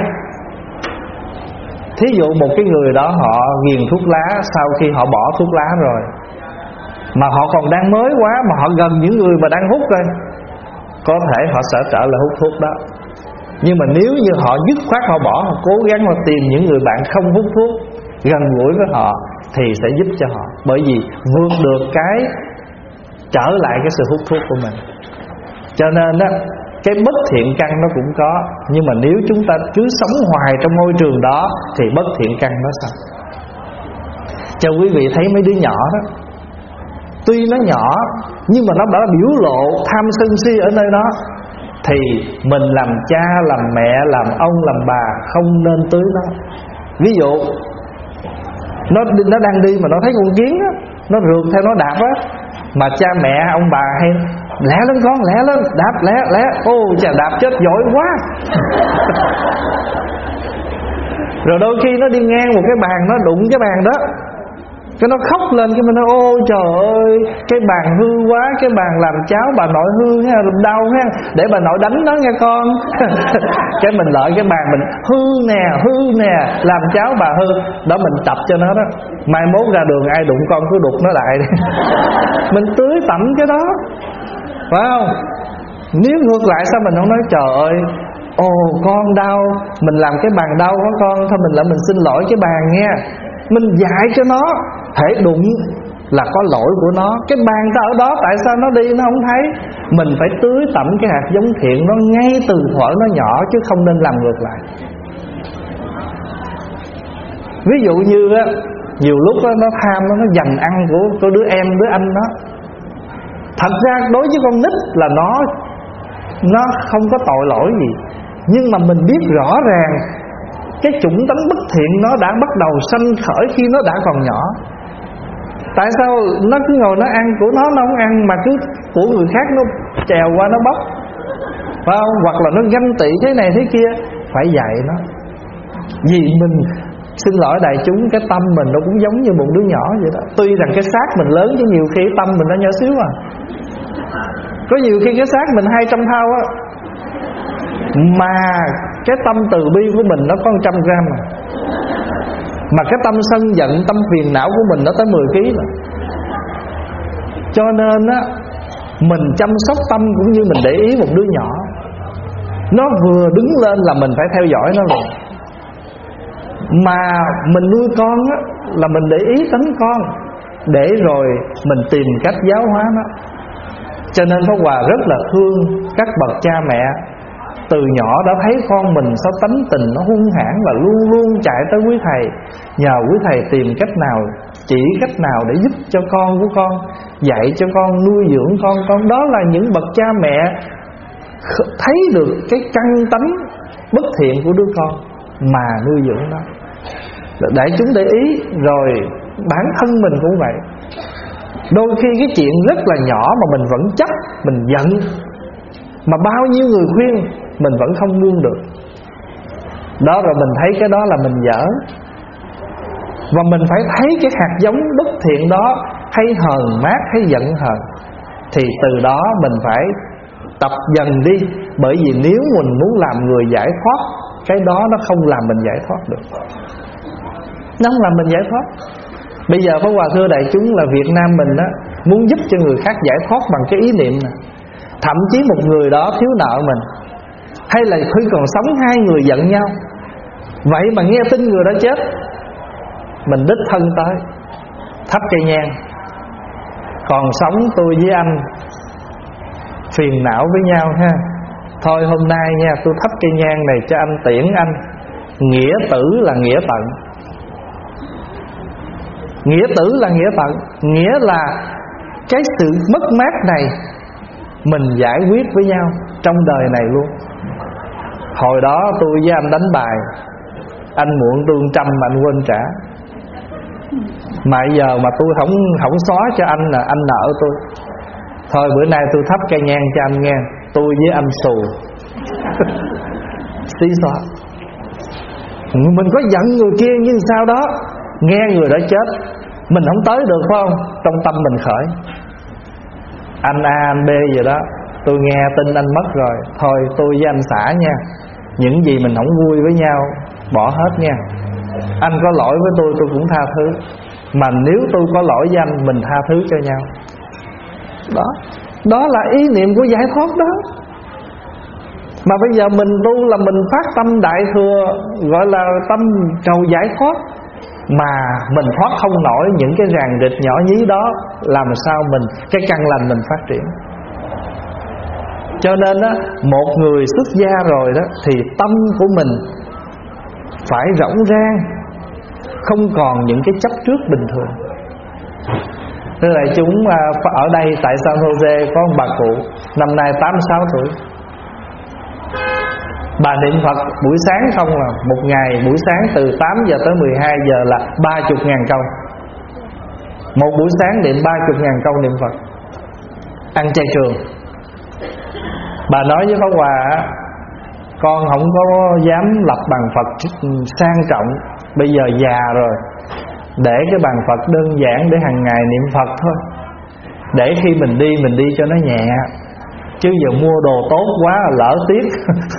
thí dụ một cái người đó họ nghiền thuốc lá, sau khi họ bỏ thuốc lá rồi mà họ còn đang mới quá, mà họ gần những người mà đang hút rồi, có thể họ sẽ trở lại hút thuốc đó. Nhưng mà nếu như họ dứt khoát họ bỏ, họ cố gắng họ tìm những người bạn không hút thuốc, gần gũi với họ, thì sẽ giúp cho họ. Bởi vì vượt được cái trở lại cái sự hút thuốc của mình. Cho nên đó, cái bất thiện căn nó cũng có. Nhưng mà nếu chúng ta cứ sống hoài trong môi trường đó thì bất thiện căn nó sanh. Cho quý vị thấy mấy đứa nhỏ đó, tuy nó nhỏ nhưng mà nó đã biểu lộ tham sân si ở nơi đó, thì mình làm cha, làm mẹ, làm ông, làm bà không nên tưới nó. Ví dụ nó đang đi mà nó thấy con kiến á, nó rượt theo nó đạp á, mà cha mẹ ông bà hay lẹ lên con, lẹ lên, đạp lẹ. Ô chà, đạp chết giỏi quá. Rồi đôi khi nó đi ngang một cái bàn, nó đụng cái bàn đó, cái nó khóc lên, cái mình nói ô trời ơi, cái bàn hư quá, cái bàn làm cháo bà nội hư ha, đau ha, để bà nội đánh nó nghe con. Cái mình lợi cái bàn mình hư nè, làm cháo bà hư. Đó mình tập cho nó đó. Mai mốt ra đường ai đụng con cứ đục nó lại đi. Mình tưới tẩm cái đó, phải không? Nếu ngược lại sao mình không nói trời ơi, ồ con đau, mình làm cái bàn đau của con, thôi mình lại mình xin lỗi cái bàn nha. Mình dạy cho nó, thể đụng là có lỗi của nó. Cái bàn ta ở đó, tại sao nó đi nó không thấy? Mình phải tưới tẩm cái hạt giống thiện nó ngay từ thuở nó nhỏ, chứ không nên làm ngược lại. Ví dụ như á, nhiều lúc á, nó tham nó giành ăn của đứa em, đứa anh nó. Thật ra đối với con nít là nó không có tội lỗi gì. Nhưng mà mình biết rõ ràng cái chủng tánh bất thiện nó đã bắt đầu sanh khởi khi nó đã còn nhỏ. Tại sao nó cứ ngồi nó ăn của nó không ăn, mà cứ của người khác nó trèo qua nó bóc, phải không? Hoặc là nó ganh tị thế này thế kia. Phải dạy nó. Vì mình, xin lỗi đại chúng, cái tâm mình nó cũng giống như một đứa nhỏ vậy đó. Tuy rằng cái xác mình lớn chứ nhiều khi tâm mình nó nhỏ xíu à. Có nhiều khi cái xác mình 200 thao á, mà cái tâm từ bi của mình nó có 100 gram à. Mà cái tâm sân giận, tâm phiền não của mình nó tới 10 kg rồi. Cho nên á, Mình chăm sóc tâm cũng như mình để ý một đứa nhỏ. Nó vừa đứng lên là mình phải theo dõi nó rồi. Mà mình nuôi con á, là mình để ý tánh con, để rồi mình tìm cách giáo hóa nó. Cho nên Pháp Hòa rất là thương các bậc cha mẹ từ nhỏ đã thấy con mình sao tánh tình nó hung hãn, và luôn luôn chạy tới quý thầy, nhờ quý thầy tìm cách nào, chỉ cách nào để giúp cho con của con, dạy cho con, nuôi dưỡng con. Đó là những bậc cha mẹ thấy được cái căn tánh bất thiện của đứa con mà nuôi dưỡng nó. Đại chúng để ý. Rồi bản thân mình cũng vậy. Đôi khi cái chuyện rất là nhỏ mà mình vẫn chấp, mình giận, mà bao nhiêu người khuyên mình vẫn không nương được. Đó, rồi mình thấy cái đó là mình dở. Và mình phải thấy cái hạt giống bất thiện đó, hay hờn mát hay giận hờn, thì từ đó mình phải tập dần đi. Bởi vì nếu mình muốn làm người giải thoát, cái đó nó không làm mình giải thoát được. Nó không làm mình giải thoát. Bây giờ Pháp Hòa thưa đại chúng là Việt Nam mình á, muốn giúp cho người khác giải thoát bằng cái ý niệm này. Thậm chí một người đó thiếu nợ mình, hay là khi còn sống hai người giận nhau, vậy mà nghe tin người đó chết, mình đích thân tới thắp cây nhang. Còn sống tôi với anh phiền não với nhau ha, thôi hôm nay nha, tôi thắp cây nhang này cho anh, tiễn anh. Nghĩa tử là nghĩa tận. Nghĩa tử là nghĩa tận, nghĩa là cái sự mất mát này mình giải quyết với nhau trong đời này luôn. Hồi đó tôi với anh đánh bài, anh mượn tôi 100 mà anh quên trả. Mà giờ mà tôi không xóa cho anh là anh nợ tôi. Thôi bữa nay tôi thắp cây nhang cho anh nghe, tôi với anh xù. Xí xóa. Mình có giận người kia nhưng sao đó nghe người đó chết, mình không tới được phải không? Trong tâm mình khởi anh A anh B gì đó, tôi nghe tin anh mất rồi, thôi tôi với anh xả nha. Những gì mình không vui với nhau bỏ hết nha. Anh có lỗi với tôi cũng tha thứ. Mà nếu tôi có lỗi với anh, mình tha thứ cho nhau. Đó là ý niệm của giải thoát đó. Mà bây giờ mình tu là mình phát tâm đại thừa, gọi là tâm cầu giải thoát, mà mình thoát không nổi những cái ràng rịch nhỏ nhí đó, làm sao mình cái căn lành mình phát triển. Cho nên á, một người xuất gia rồi đó thì tâm của mình phải rỗng rang, không còn những cái chấp trước bình thường. Thưa đại chúng, ở đây tại San Jose có một bà cụ năm nay 86 tuổi. Bà niệm Phật buổi sáng không là một ngày, buổi sáng từ 8 giờ tới 12 giờ là 30.000 câu. Một buổi sáng niệm 30.000 câu niệm Phật. Ăn chay trường. Bà nói với Pháp Hòa, con không có dám lập bàn Phật sang trọng, bây giờ già rồi, để cái bàn Phật đơn giản để hàng ngày niệm Phật thôi, để khi mình đi cho nó nhẹ. Chứ giờ mua đồ tốt quá lỡ tiếc.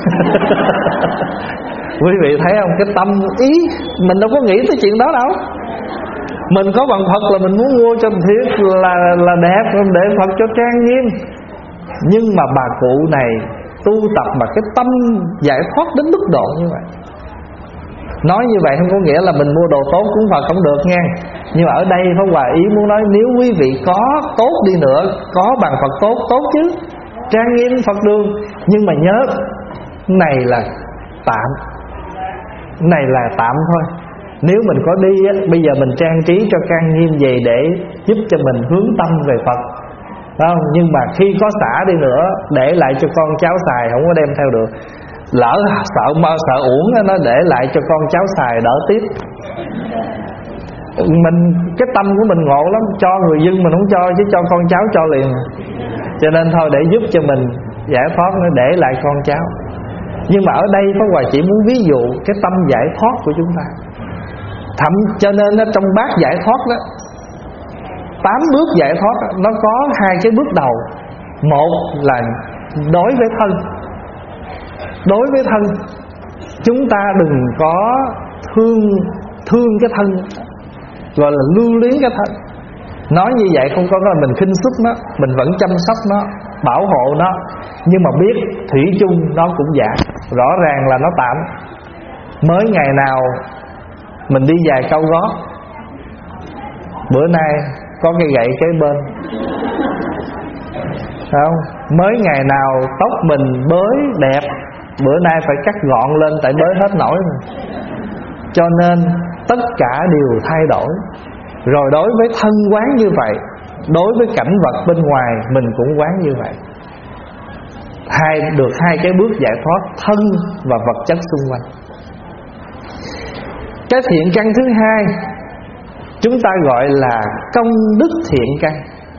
Quý vị thấy không, cái tâm ý mình đâu có nghĩ tới chuyện đó đâu. Mình có bằng Phật là mình muốn mua cho thiết là đẹp, để Phật cho trang nghiêm. Nhưng mà bà cụ này tu tập mà cái tâm giải thoát đến mức độ như vậy. Nói như vậy không có nghĩa là mình mua đồ tốt cúng Phật không được nha. Nhưng mà ở đây Pháp Hòa ý muốn nói, nếu quý vị có tốt đi nữa, có bàn Phật tốt chứ, trang nghiêm Phật đường, nhưng mà nhớ này là tạm, này là tạm thôi. Nếu mình có đi á, bây giờ mình trang trí cho trang nghiêm về để giúp cho mình hướng tâm về Phật, phải không? Nhưng mà khi có xả đi nữa, để lại cho con cháu xài, không có đem theo được. Lỡ sợ uổng, nó để lại cho con cháu xài đỡ tiếp. Mình cái tâm của mình ngộ lắm, cho người dân mình không cho, chứ cho con cháu cho liền. Cho nên thôi để giúp cho mình giải thoát, nó để lại con cháu. Nhưng mà ở đây Pháp Hòa chỉ muốn ví dụ cái tâm giải thoát của chúng ta. Cho nên trong bát giải thoát đó, 8 bước giải thoát đó, nó có 2 cái bước đầu. Một là đối với thân. Đối với thân, chúng ta đừng có thương cái thân, gọi là lưu luyến cái thân. Nói như vậy không có là mình khinh suất nó, mình vẫn chăm sóc nó, bảo hộ nó. Nhưng mà biết thủy chung nó cũng giả. Rõ ràng là nó tạm. Mới ngày nào mình đi giày cao gót, bữa nay có cây gậy kế bên, phải không? Mới ngày nào tóc mình bới đẹp, bữa nay phải cắt gọn lên tại bới hết nổi rồi. Cho nên tất cả đều thay đổi. Rồi đối với thân quán như vậy, đối với cảnh vật bên ngoài mình cũng quán như vậy. Được hai cái bước giải thoát, thân và vật chất xung quanh. Cái thiện căn thứ hai chúng ta gọi là công đức thiện căn.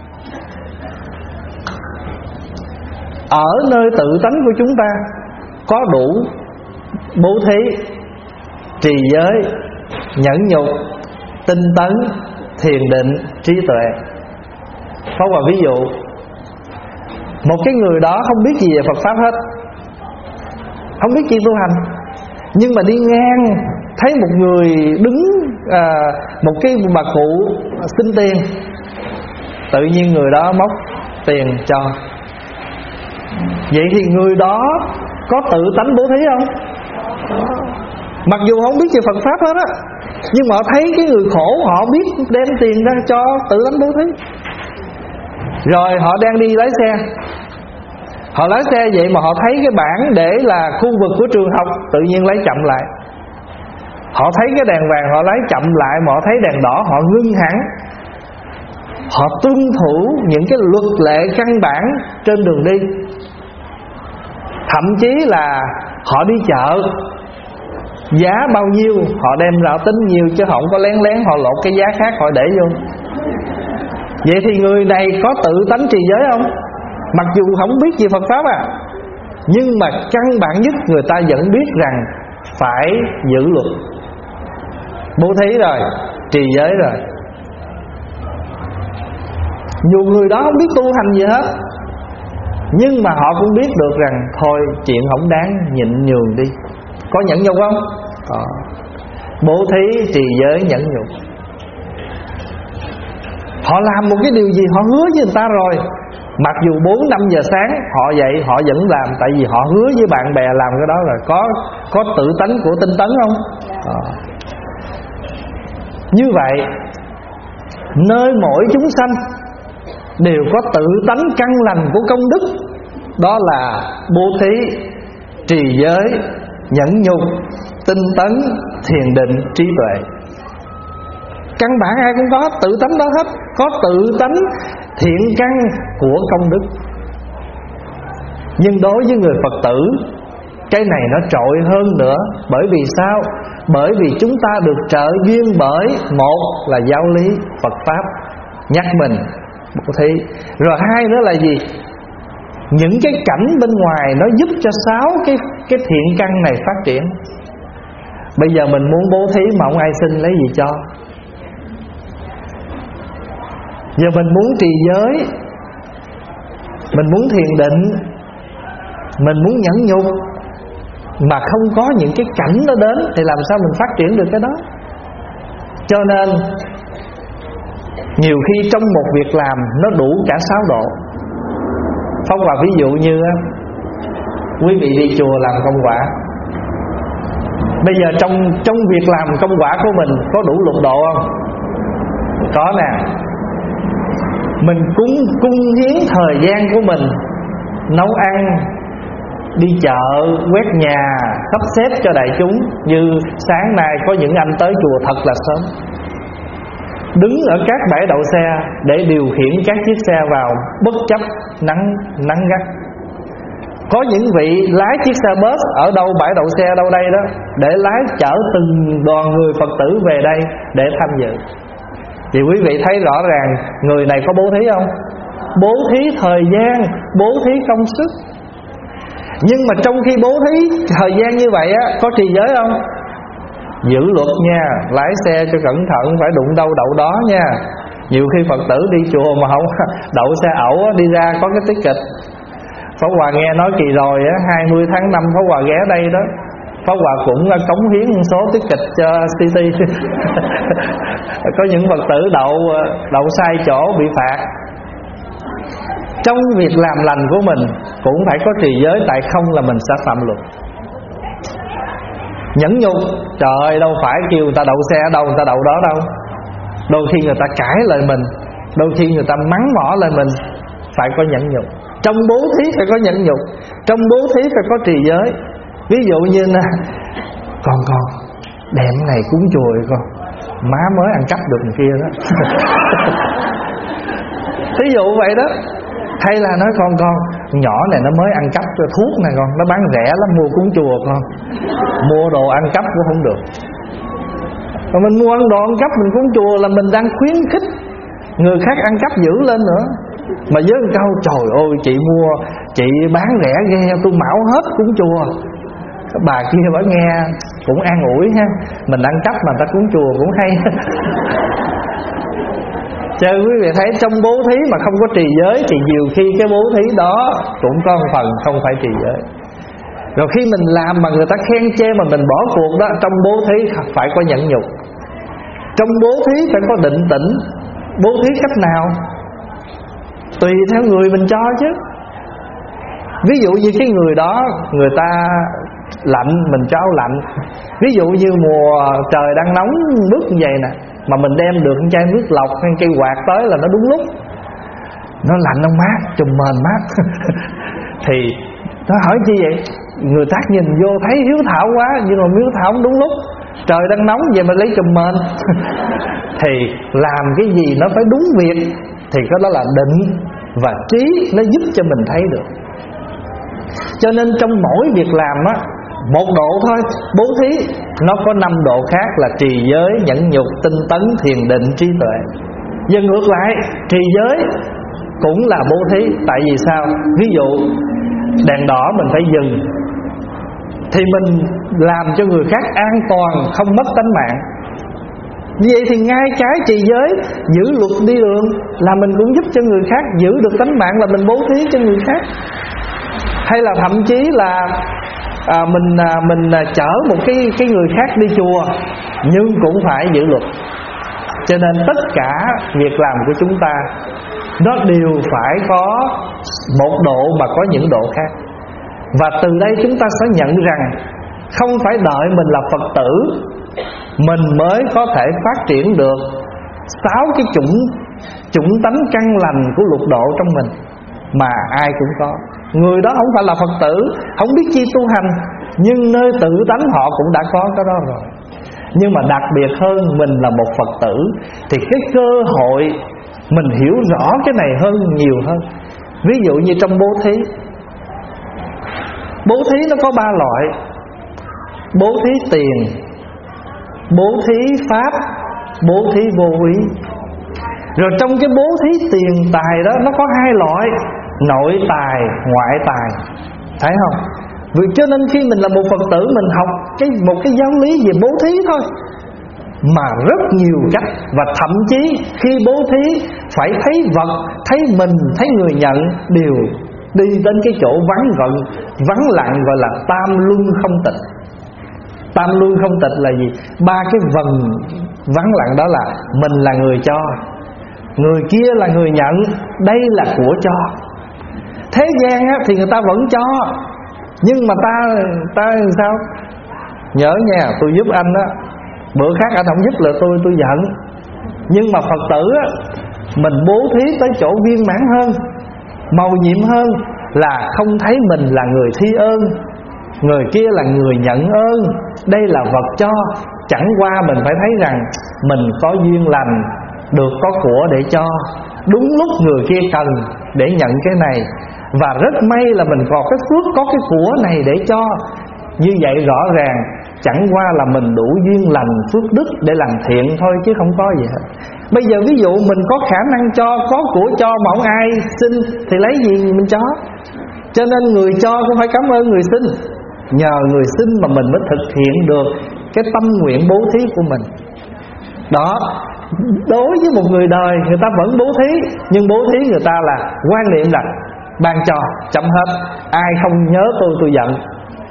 Ở nơi tự tánh của chúng ta có đủ bố thí, trì giới, nhẫn nhục, tinh tấn, thiền định, trí tuệ. Có một ví dụ, một cái người đó không biết gì về Phật Pháp hết, không biết chuyện tu hành, nhưng mà đi ngang thấy một người đứng, một cái bà cụ xin tiền, tự nhiên người đó móc tiền cho. Vậy thì người đó có tự tánh bố thí không? Mặc dù không biết về Phật Pháp hết á, nhưng mà họ thấy cái người khổ, họ biết đem tiền ra cho, tự tánh bố thí. Rồi họ đang đi lái xe, họ lái xe vậy mà họ thấy cái bảng để là khu vực của trường học, tự nhiên lái chậm lại. Họ thấy cái đèn vàng họ lái chậm lại, mà họ thấy đèn đỏ họ ngưng hẳn. Họ tuân thủ những cái luật lệ căn bản trên đường đi. Thậm chí là họ đi chợ, giá bao nhiêu họ đem ra tính nhiều, chứ không có lén lén họ lột cái giá khác họ để vô. Vậy thì người này có tự tánh trì giới không? Mặc dù không biết gì Phật Pháp nhưng mà căn bản nhất người ta vẫn biết rằng phải giữ luật, bố thí rồi, trì giới rồi. Dù người đó không biết tu hành gì hết, nhưng mà họ cũng biết được rằng thôi chuyện không đáng, nhịn nhường đi. Có nhẫn nhục không? Có. Bố thí, trì giới, nhẫn nhục. Họ làm một cái điều gì họ hứa với người ta rồi, mặc dù 4-5 giờ sáng họ dậy họ vẫn làm, tại vì họ hứa với bạn bè làm cái đó rồi. Có tự tánh của tinh tấn không? Như vậy nơi mỗi chúng sanh đều có tự tánh căn lành của công đức, đó là bố thí, trì giới, nhẫn nhục, tinh tấn, thiền định, trí tuệ. Căn bản ai cũng có tự tánh đó hết, có tự tánh thiện căn của công đức. Nhưng đối với người Phật tử, cái này nó trội hơn nữa. Bởi vì sao? Bởi vì chúng ta được trợ duyên bởi, một là giáo lý Phật Pháp nhắc mình bố thí, rồi hai nữa là gì? Những cái cảnh bên ngoài nó giúp cho 6 cái thiện căn này phát triển. Bây giờ mình muốn bố thí mà không ai xin, lấy gì cho? Giờ mình muốn trì giới, mình muốn thiền định, mình muốn nhẫn nhục, mà không có những cái cảnh đó đến thì làm sao mình phát triển được cái đó? Cho nên nhiều khi trong một việc làm nó đủ cả 6 độ. Phong Hòa ví dụ như quý vị đi chùa làm công quả, bây giờ trong việc làm công quả của mình có đủ lục độ không? Có nè. Mình cung hiến thời gian của mình nấu ăn, đi chợ, quét nhà, sắp xếp cho đại chúng. Như sáng nay có những anh tới chùa thật là sớm, đứng ở các bãi đậu xe để điều khiển các chiếc xe vào bất chấp nắng gắt. Có những vị lái chiếc xe bus ở đâu bãi đậu xe đâu đây đó, để lái chở từng đoàn người Phật tử về đây để tham dự. Thì quý vị thấy rõ ràng người này có bố thí không? Bố thí thời gian, bố thí công sức. Nhưng mà trong khi bố thí thời gian như vậy có trì giới không? Giữ luật nha, lái xe cho cẩn thận, phải đụng đâu đậu đó nha. Nhiều khi Phật tử đi chùa mà không đậu xe ẩu, đi ra có cái ticket. Pháp Hòa nghe nói kỳ rồi 20 tháng 5 Pháp Hòa ghé đây đó, Pháp Hòa cũng cống hiến một số tiết kịch cho CT. Có những Phật tử đậu sai chỗ bị phạt. Trong việc làm lành của mình cũng phải có trì giới, tại không là mình sẽ phạm luật. Nhẫn nhục, trời ơi, đâu phải kêu người ta đậu xe ở đâu người ta đậu đó đâu. Đôi khi người ta cãi lại mình, đôi khi người ta mắng mỏ lại mình, phải có nhẫn nhục. Trong bố thí phải có nhẫn nhục, trong bố thí phải có trì giới. Ví dụ như là con đem này cúng chùa con, má mới ăn cắp được người kia đó. Ví dụ vậy đó. Hay là nói con nhỏ này nó mới ăn cắp thuốc này con, nó bán rẻ lắm, mua cúng chùa con. Mua đồ ăn cắp cũng không được. Mà mình mua đồ ăn cắp mình cúng chùa là mình đang khuyến khích người khác ăn cắp dữ lên nữa. Mà với một câu trời ơi chị bán rẻ ghê, tôi mão hết cúng chùa. Cái bà kia bà nghe cũng an ủi ha, mình ăn cắp mà ta cúng chùa cũng hay. Chứ quý vị thấy trong bố thí mà không có trì giới thì nhiều khi cái bố thí đó cũng có một phần không phải trì giới. Rồi khi mình làm mà người ta khen chê mà mình bỏ cuộc đó, trong bố thí phải có nhẫn nhục. Trong bố thí phải có định tĩnh. Bố thí cách nào? Tùy theo người mình cho chứ. Ví dụ như cái người đó người ta lạnh, mình cho áo lạnh. Ví dụ như mùa trời đang nóng bức như vậy nè, mà mình đem được chai nước lọc hay cây quạt tới là nó đúng lúc. Nó lạnh không mát, chùm mền mát. Thì nó hỏi chi vậy? Người ta nhìn vô thấy hiếu thảo quá, nhưng mà hiếu thảo không đúng lúc. Trời đang nóng vậy mà lấy chùm mền. Thì làm cái gì nó phải đúng việc, thì cái đó là định và trí, nó giúp cho mình thấy được. Cho nên trong mỗi việc làm á, một độ thôi. Bố thí nó có 5 độ khác là trì giới, nhẫn nhục, tinh tấn, thiền định, trí tuệ. Và ngược lại, trì giới cũng là bố thí. Tại vì sao? Ví dụ đèn đỏ mình phải dừng, thì mình làm cho người khác an toàn, không mất tánh mạng. Vậy thì ngay cái trì giới, giữ luật đi đường là mình cũng giúp cho người khác giữ được tánh mạng, là mình bố thí cho người khác. Hay là thậm chí là mình chở một cái người khác đi chùa, nhưng cũng phải giữ luật. Cho nên tất cả việc làm của chúng ta nó đều phải có một độ mà có những độ khác. Và từ đây chúng ta sẽ nhận rằng không phải đợi mình là Phật tử mình mới có thể phát triển được 6 cái chủng tánh căn lành của lục độ trong mình, mà ai cũng có. Người đó không phải là Phật tử, không biết chi tu hành, nhưng nơi tự tánh họ cũng đã có cái đó rồi. Nhưng mà đặc biệt hơn, mình là một Phật tử thì cái cơ hội mình hiểu rõ cái này hơn, nhiều hơn. Ví dụ như trong bố thí, bố thí nó có 3 loại: bố thí tiền, bố thí pháp, bố thí vô ý. Rồi trong cái bố thí tiền tài đó nó có 2 loại: nội tài, ngoại tài. Thấy không? Vì cho nên khi mình là một Phật tử, mình học một cái giáo lý về bố thí thôi mà rất nhiều cách. Và thậm chí khi bố thí phải thấy vật, thấy mình, thấy người nhận, đều đi đến cái chỗ vắng lặng, gọi là tam luân không tịch. Tam luân không tịch là gì? 3 cái vần vắng lặng đó là mình là người cho, người kia là người nhận, đây là của cho. Thế gian á, thì người ta vẫn cho, nhưng mà ta sao? Nhớ nha, tôi giúp anh á, bữa khác anh không giúp là tôi giận. Nhưng mà Phật tử á, mình bố thí tới chỗ viên mãn hơn, màu nhiệm hơn, là không thấy mình là người thi ơn, người kia là người nhận ơn, đây là vật cho. Chẳng qua mình phải thấy rằng mình có duyên lành, được có của để cho, đúng lúc người kia cần để nhận cái này. Và rất may là mình còn cái phước, có cái của này để cho. Như vậy rõ ràng chẳng qua là mình đủ duyên lành, phước đức để làm thiện thôi, chứ không có gì hết. Bây giờ ví dụ mình có khả năng cho, có của cho mà không ai xin thì lấy gì mình cho. Cho nên người cho cũng phải cảm ơn người xin. Nhờ người xin mà mình mới thực hiện được cái tâm nguyện bố thí của mình. Đó, đối với một người đời người ta vẫn bố thí, nhưng bố thí người ta là quan niệm rằng ban cho, chấm hết. Ai không nhớ tôi giận.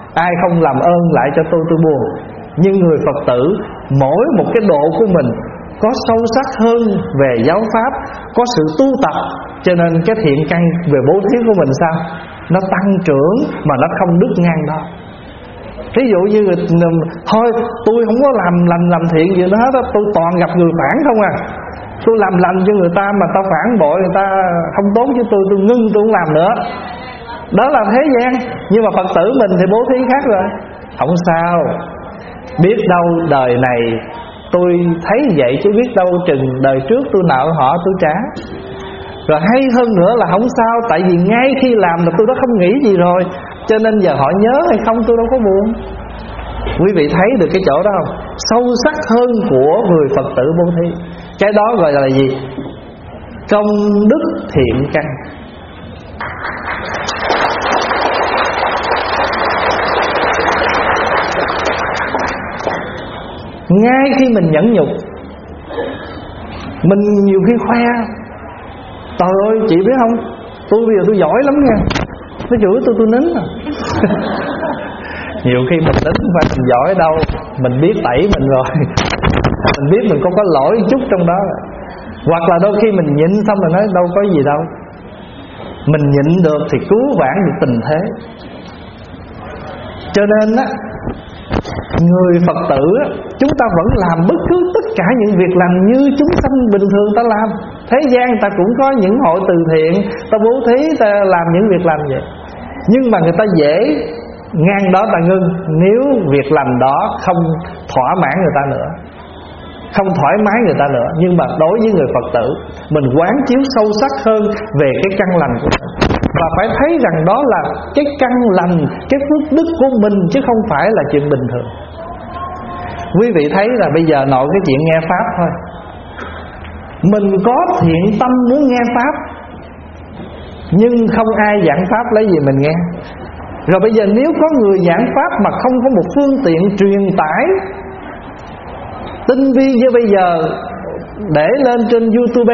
ai không làm ơn lại cho tôi buồn. Nhưng người Phật tử mỗi một cái độ của mình có sâu sắc hơn về giáo pháp, có sự tu tập, cho nên cái thiện căn về bố thí của mình sao? Nó tăng trưởng mà nó không đứt ngang đó. Ví dụ như thôi tôi không có làm thiện gì nữa hết á, tôi toàn gặp người phản không à. Tôi làm lành cho người ta mà ta phản bội, người ta không tốt với tôi ngưng, tôi không làm nữa. Đó là thế gian. Nhưng mà Phật tử mình thì bố thí khác rồi. Không sao, biết đâu đời này tôi thấy vậy chứ biết đâu chừng đời trước tôi nợ họ tôi trả. Rồi hay hơn nữa là không sao, tại vì ngay khi làm là tôi đã không nghĩ gì rồi, cho nên giờ họ nhớ hay không tôi đâu có buồn. Quý vị thấy được cái chỗ đó không? Sâu sắc hơn của người Phật tử bố thí. Cái đó gọi là gì? Công đức thiện căn. Ngay khi mình nhẫn nhục, mình nhiều khi khoe, trời ơi chị biết không, tôi bây giờ tôi giỏi lắm nha, nó chửi tôi nín à. Nhiều khi mình nín phải mình giỏi đâu, mình biết tẩy mình rồi. Mình biết mình có lỗi chút trong đó. Hoặc là đôi khi mình nhịn xong rồi nói đâu có gì đâu. Mình nhịn được thì cứu vãn được tình thế. Cho nên á, người Phật tử á, chúng ta vẫn làm bất cứ tất cả những việc làm như chúng sanh bình thường ta làm. Thế gian ta cũng có những hội từ thiện, ta bố thí, ta làm những việc làm vậy. Nhưng mà người ta dễ ngang đó ta ngưng, nếu việc làm đó không thỏa mãn người ta nữa, không thoải mái người ta nữa. Nhưng mà đối với người Phật tử, mình quán chiếu sâu sắc hơn về cái căn lành của mình, và phải thấy rằng đó là cái căn lành, cái phước đức của mình, chứ không phải là chuyện bình thường. Quý vị thấy là bây giờ nội cái chuyện nghe Pháp thôi, mình có thiện tâm muốn nghe Pháp, nhưng không ai giảng Pháp lấy gì mình nghe. Rồi bây giờ nếu có người giảng Pháp mà không có một phương tiện truyền tải tinh vi như bây giờ để lên trên YouTube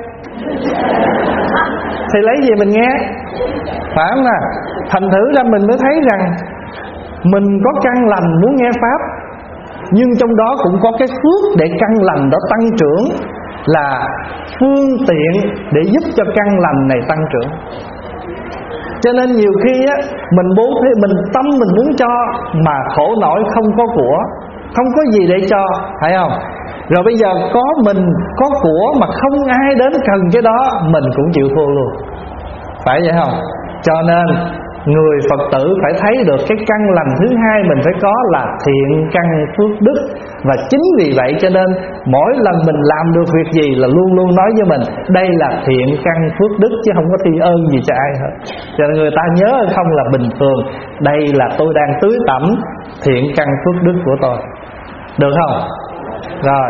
thì lấy gì mình nghe, phải không nào? Thành thử ra mình mới thấy rằng mình có căn lành muốn nghe Pháp, nhưng trong đó cũng có cái phước để căn lành đó tăng trưởng, là phương tiện để giúp cho căn lành này tăng trưởng. Cho nên nhiều khi á, mình bố thí, mình tâm mình muốn cho mà khổ nổi không có của, không có gì để cho, phải không? Rồi bây giờ có mình có của mà không ai đến cần cái đó, mình cũng chịu thua luôn, phải vậy không? Cho nên người Phật tử phải thấy được cái căn lành thứ hai mình phải có là thiện căn phước đức. Và chính vì vậy cho nên mỗi lần mình làm được việc gì là luôn luôn nói với mình đây là thiện căn phước đức, chứ không có thi ơn gì cho ai hết. Cho nên người ta nhớ hay không là bình thường, đây là tôi đang tưới tẩm thiện căn phước đức của tôi. Được không? Rồi.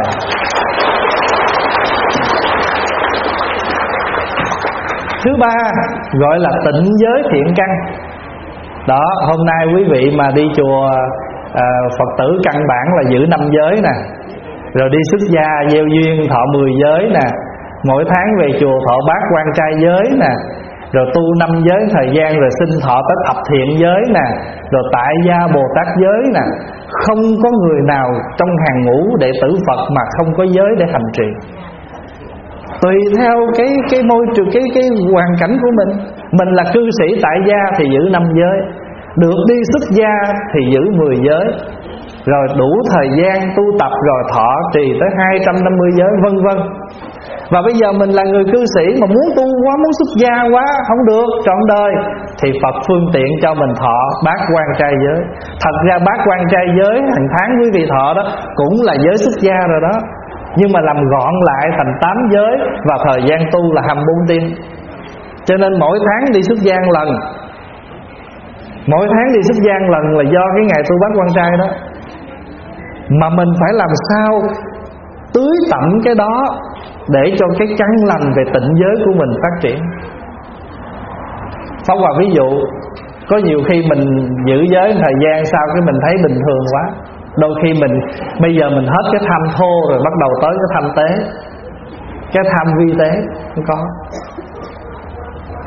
Thứ ba gọi là tịnh giới thiện căn. Đó, hôm nay quý vị mà đi chùa Phật tử căn bản là giữ 5 giới nè, rồi đi xuất gia gieo duyên thọ 10 giới nè, mỗi tháng về chùa thọ bát quan trai giới nè, rồi tu 5 giới thời gian, rồi xin thọ tới thập thiện giới nè, rồi tại gia Bồ Tát giới nè. Không có người nào trong hàng ngũ đệ tử Phật mà không có giới để hành trì. Tùy theo cái môi trường, cái hoàn cảnh của mình. Mình là cư sĩ tại gia thì giữ 5 giới, được đi xuất gia thì giữ 10 giới, rồi đủ thời gian tu tập rồi thọ trì tới 250 giới, vân vân. Và bây giờ mình là người cư sĩ mà muốn tu quá, muốn xuất gia quá, không được trọn đời, thì Phật phương tiện cho mình thọ bát quan trai giới. Thật ra bát quan trai giới hàng tháng quý vị thọ đó cũng là giới xuất gia rồi đó, nhưng mà làm gọn lại thành 8 giới, và thời gian tu là 24 tiếng. Cho nên mỗi tháng đi xuất gia lần, mỗi tháng đi xuất gia lần là do cái ngày tu bát quan trai đó. Mà mình phải làm sao tưới tẩm cái đó để cho cái căn lành về tịnh giới của mình phát triển. Phóng vào ví dụ, có nhiều khi mình giữ giới thời gian sau cái mình thấy bình thường quá. Đôi khi mình bây giờ mình hết cái tham thô rồi bắt đầu tới cái tham tế, cái tham vi tế không có.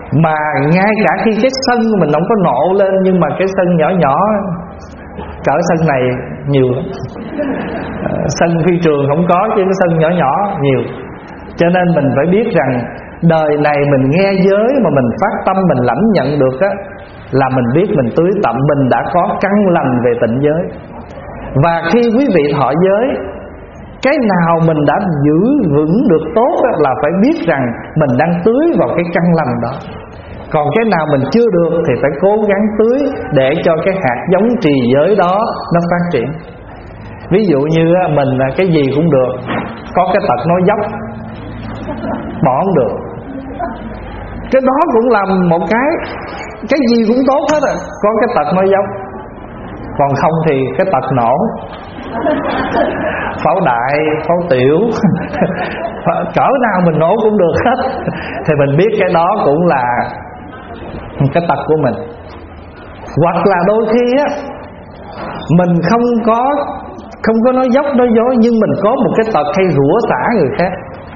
Mà ngay cả khi cái sân mình không có nộ lên, nhưng mà cái sân nhỏ nhỏ cỡ sân này nhiều lắm. Sân phi trường không có, chứ cái sân nhỏ nhỏ nhiều. Cho nên mình phải biết rằng đời này mình nghe giới mà mình phát tâm, mình lãnh nhận được á, là mình biết mình tưới tẩm, mình đã có căn lành về tịnh giới. Và khi quý vị thọ giới, cái nào mình đã giữ vững được tốt á, là phải biết rằng mình đang tưới vào cái căn lành đó. Còn cái nào mình chưa được thì phải cố gắng tưới để cho cái hạt giống trì giới đó nó phát triển. Ví dụ như mình cái gì cũng được, có cái tật nói dốc, bỏ không được, cái đó cũng là một cái gì cũng tốt hết à. Có cái tật nói dốc, còn không thì cái tật nổ, pháo đại, pháo tiểu cỡ nào mình nổ cũng được hết. Thì mình biết cái đó cũng là cái tật của mình. Hoặc là đôi khi á, mình không có nói dốc nói dối, nhưng mình có một cái tật hay rủa xả người khác,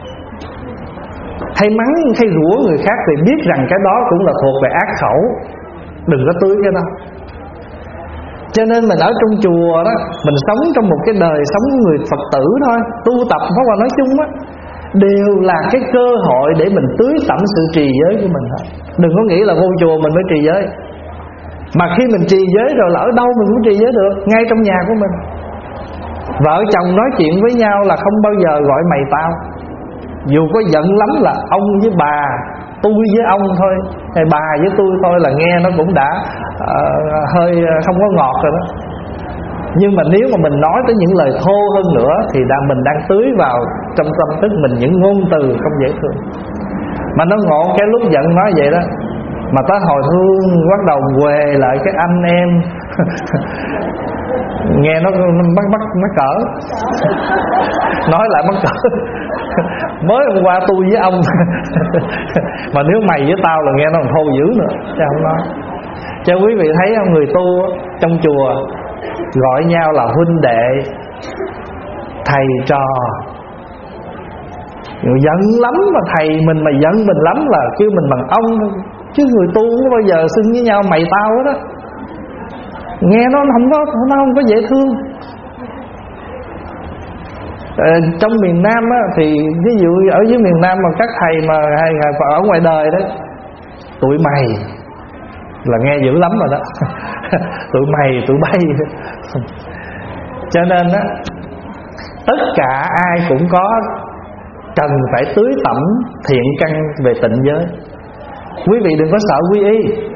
hay mắng hay rủa người khác, thì biết rằng cái đó cũng là thuộc về ác khẩu, đừng có tưới cái đó. Cho nên mình ở trong chùa đó, mình sống trong một cái đời sống của người Phật tử thôi, tu tập Pháp Hòa nói chung á, đều là cái cơ hội để mình tưới tẩm sự trì giới của mình thôi. Đừng có nghĩ là vô chùa mình mới trì giới. Mà khi mình trì giới rồi là ở đâu mình cũng trì giới được, ngay trong nhà của mình. Vợ chồng nói chuyện với nhau là không bao giờ gọi mày tao. Dù có giận lắm là ông với bà, tôi với ông thôi, hay bà với tôi thôi, là nghe nó cũng đã hơi không có ngọt rồi đó. Nhưng mà nếu mà mình nói tới những lời thô hơn nữa thì mình đang tưới vào trong tâm thức mình những ngôn từ không dễ thương. Mà nó ngộ cái lúc giận nói vậy đó, mà tới hồi thương bắt đầu quề lại cái anh em nghe nó mắc cỡ, nói lại mắc cỡ. Mới hôm qua tôi với ông mà nếu mày với tao là nghe nó còn thô dữ nữa, chứ không nói. Cho quý vị thấy không, người tu trong chùa gọi nhau là huynh đệ, thầy trò. Giận lắm mà thầy mình mà giận mình lắm là kêu mình bằng ông. Chứ người tu không bao giờ xưng với nhau mày tao hết á, nghe nó không có dễ thương. Trong miền Nam á, thì ví dụ ở dưới miền Nam mà các thầy mà hay ở ngoài đời đó, tụi mày là nghe dữ lắm rồi đó. Tụi mày, tụi bay. Cho nên á, tất cả ai cũng có cần phải tưới tẩm thiện căn về tịnh giới. Quý vị đừng có sợ quy y.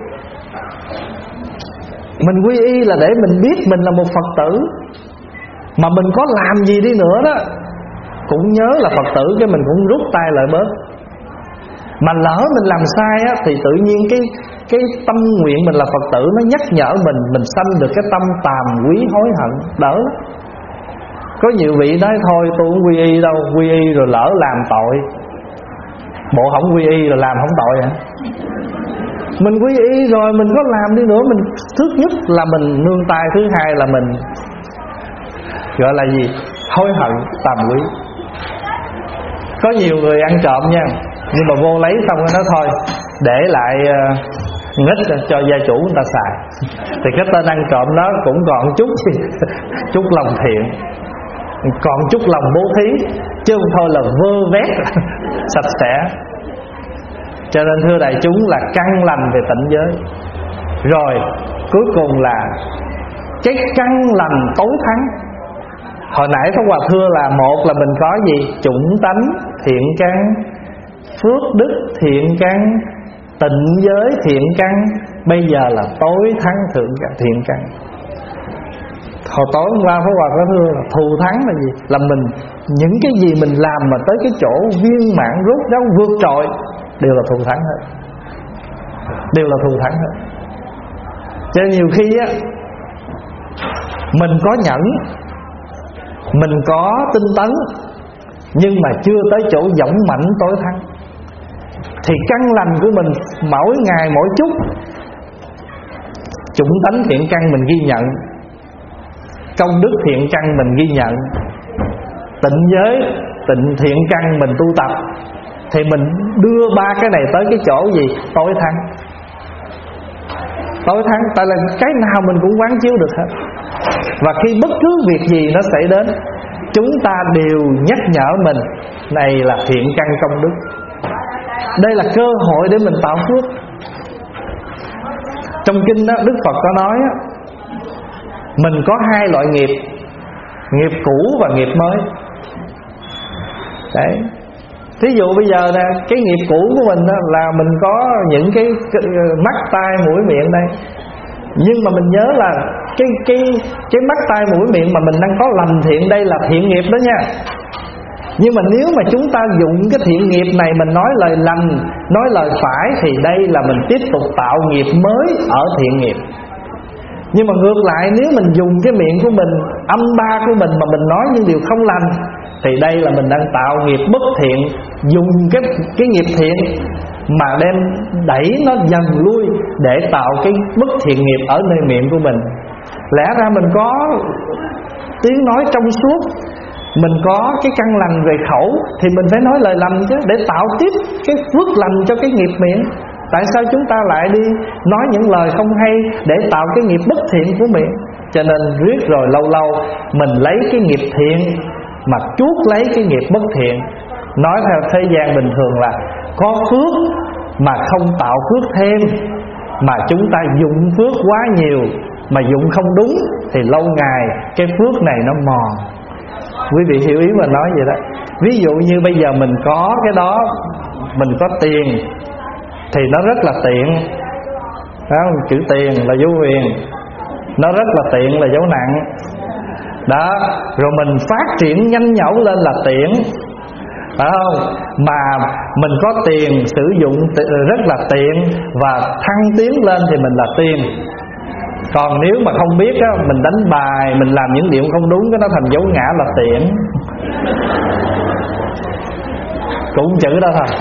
Mình quy y là để mình biết mình là một Phật tử. Mà mình có làm gì đi nữa đó cũng nhớ là Phật tử, cái mình cũng rút tay lại bớt. Mà lỡ mình làm sai á, thì tự nhiên cái tâm nguyện mình là Phật tử nó nhắc nhở mình sanh được cái tâm tàm quý hối hận, đỡ. Có nhiều vị nói thôi tôi không quy y đâu, quy y rồi lỡ làm tội. Bộ không quy y rồi làm không tội hả? Mình quy y rồi mình có làm đi nữa, mình thứ nhất là mình nương tay, thứ hai là mình gọi là gì? Hối hận tàm quý. Có nhiều người ăn trộm nha, nhưng mà vô lấy xong rồi nói thôi để lại ngít cho gia chủ người ta xài. Thì cái tên ăn trộm đó cũng còn chút lòng thiện, còn chút lòng bố thí, chứ không thôi là vơ vét sạch sẽ. Cho nên thưa đại chúng là căn lành về tịnh giới. Rồi cuối cùng là cái căn lành tối thắng. Hồi nãy Pháp Hòa thưa là một là mình có gì? Chủng tánh, thiện căn, phước đức, thiện căn, tịnh giới, thiện căn. Bây giờ là tối thắng thiện căn. Hồi tối hôm qua Pháp Hòa có thưa là thù thắng là gì? Là mình, những cái gì mình làm mà tới cái chỗ viên mãn rốt ráo vượt trội đều là thù thắng hết. Đều là thù thắng hết. Cho nên nhiều khi á, mình có nhẫn, mình có tinh tấn, nhưng mà chưa tới chỗ dũng mãnh tối thắng. Thì căn lành của mình mỗi ngày mỗi chút, chủng tánh thiện căn mình ghi nhận, công đức thiện căn mình ghi nhận, tịnh giới, thiện căn mình tu tập, thì mình đưa ba cái này tới cái chỗ gì? Tối thắng. Tối thắng, tại là cái nào mình cũng quán chiếu được hết. Và khi bất cứ việc gì nó xảy đến, chúng ta đều nhắc nhở mình, này là thiện căn công đức, đây là cơ hội để mình tạo phước. Trong kinh đó, Đức Phật có nói á, mình có hai loại nghiệp, nghiệp cũ và nghiệp mới. Đấy. Thí dụ bây giờ nè, cái nghiệp cũ của mình đó là mình có những cái mắt, tai, mũi, miệng đây. Nhưng mà mình nhớ là cái mắt, tai, mũi, miệng mà mình đang có lành thiện, đây là thiện nghiệp đó nha. Nhưng mà nếu mà chúng ta dụng cái thiện nghiệp này mình nói lời lành, nói lời phải, thì đây là mình tiếp tục tạo nghiệp mới ở thiện nghiệp. Nhưng mà ngược lại, nếu mình dùng cái miệng của mình, âm ba của mình mà mình nói những điều không lành, thì đây là mình đang tạo nghiệp bất thiện. Dùng cái nghiệp thiện mà đem đẩy nó dần lui để tạo cái bất thiện nghiệp ở nơi miệng của mình. Lẽ ra mình có tiếng nói trong suốt, mình có cái căn lành về khẩu, thì mình phải nói lời lành chứ, để tạo tiếp cái phước lành cho cái nghiệp miệng. Tại sao chúng ta lại đi nói những lời không hay để tạo cái nghiệp bất thiện của miệng? Cho nên riết rồi lâu lâu mình lấy cái nghiệp thiện mà chuốc lấy cái nghiệp bất thiện. Nói theo thế gian bình thường là có phước mà không tạo phước thêm, mà chúng ta dụng phước quá nhiều mà dụng không đúng, thì lâu ngày cái phước này nó mòn. Quý vị hiểu ý mà nói vậy đó. Ví dụ như bây giờ mình có cái đó, mình có tiền thì nó rất là tiện, đó, chữ tiền là dấu huyền, nó rất là tiện là dấu nặng. Đó, rồi mình phát triển nhanh nhẩu lên là tiện, phải không? Mà mình có tiền sử dụng rất là tiện, và thăng tiến lên thì mình là tiên. Còn nếu mà không biết á, mình đánh bài, mình làm những điều không đúng, cái nó thành dấu ngã là tiện. Cũng chữ đó thôi.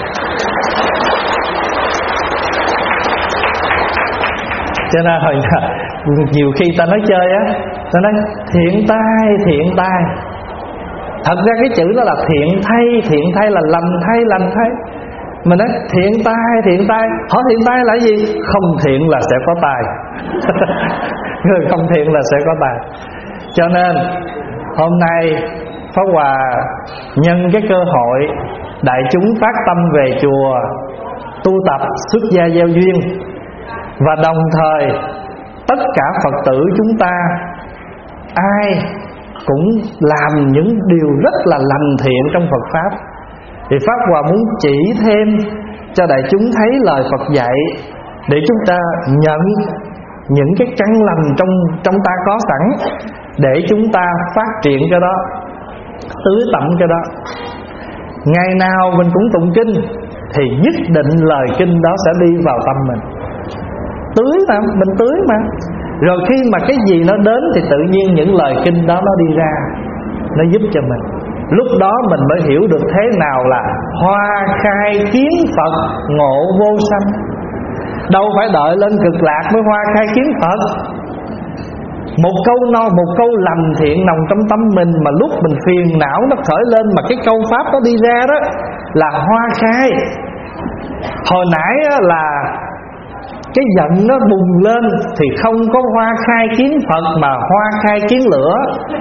Cho nên hồi nhiều khi ta nói chơi á, ta nói thiện tai. Thật ra cái chữ đó là thiện thay là lành thay. Mình nói thiện tai. Hỏi thiện tai là gì? Không thiện là sẽ có tài. Người không thiện là sẽ có tài. Cho nên hôm nay Pháp Hòa nhân cái cơ hội đại chúng phát tâm về chùa tu tập xuất gia gieo duyên, và đồng thời tất cả Phật tử chúng ta ai cũng làm những điều rất là lành thiện trong Phật Pháp, thì Pháp Hòa muốn chỉ thêm cho đại chúng thấy lời Phật dạy, để chúng ta nhận những cái căn lành trong ta có sẵn, để chúng ta phát triển cái đó, tưới tẩm cái đó. Ngày nào mình cũng tụng kinh thì nhất định lời kinh đó sẽ đi vào tâm mình. Tưới mà, mình tưới mà. Rồi khi mà cái gì nó đến thì tự nhiên những lời kinh đó nó đi ra, nó giúp cho mình. Lúc đó mình mới hiểu được thế nào là hoa khai kiến Phật ngộ vô sanh. Đâu phải đợi lên cực lạc mới hoa khai kiến Phật. Một câu lành thiện nằm trong tâm mình, mà lúc mình phiền não nó khởi lên, mà cái câu pháp đó đi ra đó là hoa khai. Hồi nãy là cái giận nó bùng lên thì không có hoa khai kiến Phật, mà hoa khai kiến lửa.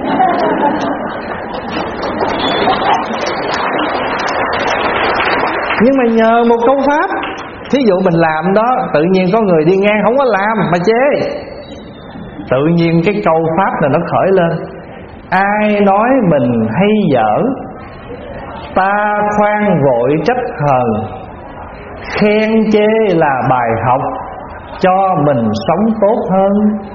Nhưng mà nhờ một câu pháp, thí dụ mình làm đó, tự nhiên có người đi ngang không có làm mà chế, tự nhiên cái câu pháp này nó khởi lên. Ai nói mình hay dở, ta khoan vội trách hờn, khen chê là bài học, cho mình sống tốt hơn.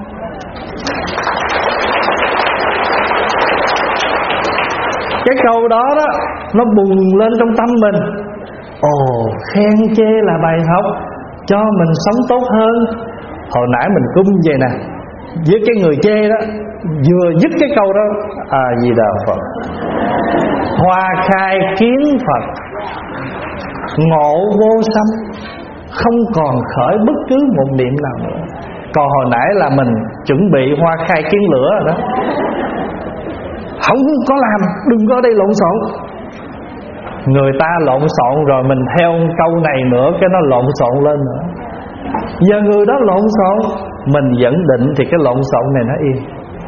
Cái câu đó đó nó bùng lên trong tâm mình. Ồ, khen chê là bài học, cho mình sống tốt hơn. Hồi nãy mình cung vậy nè, với cái người chê đó, vừa dứt cái câu đó, A Di Đà Phật, hoa khai kiến Phật ngộ vô sanh, không còn khởi bất cứ một niệm nào nữa. Còn hồi nãy là mình chuẩn bị hoa khai kiến lửa rồi đó. Không có làm, đừng có đây lộn xộn. Người ta lộn xộn rồi mình theo câu này nữa, cái nó lộn xộn lên nữa. Giờ người đó lộn xộn, mình vẫn định thì cái lộn xộn này nó yên.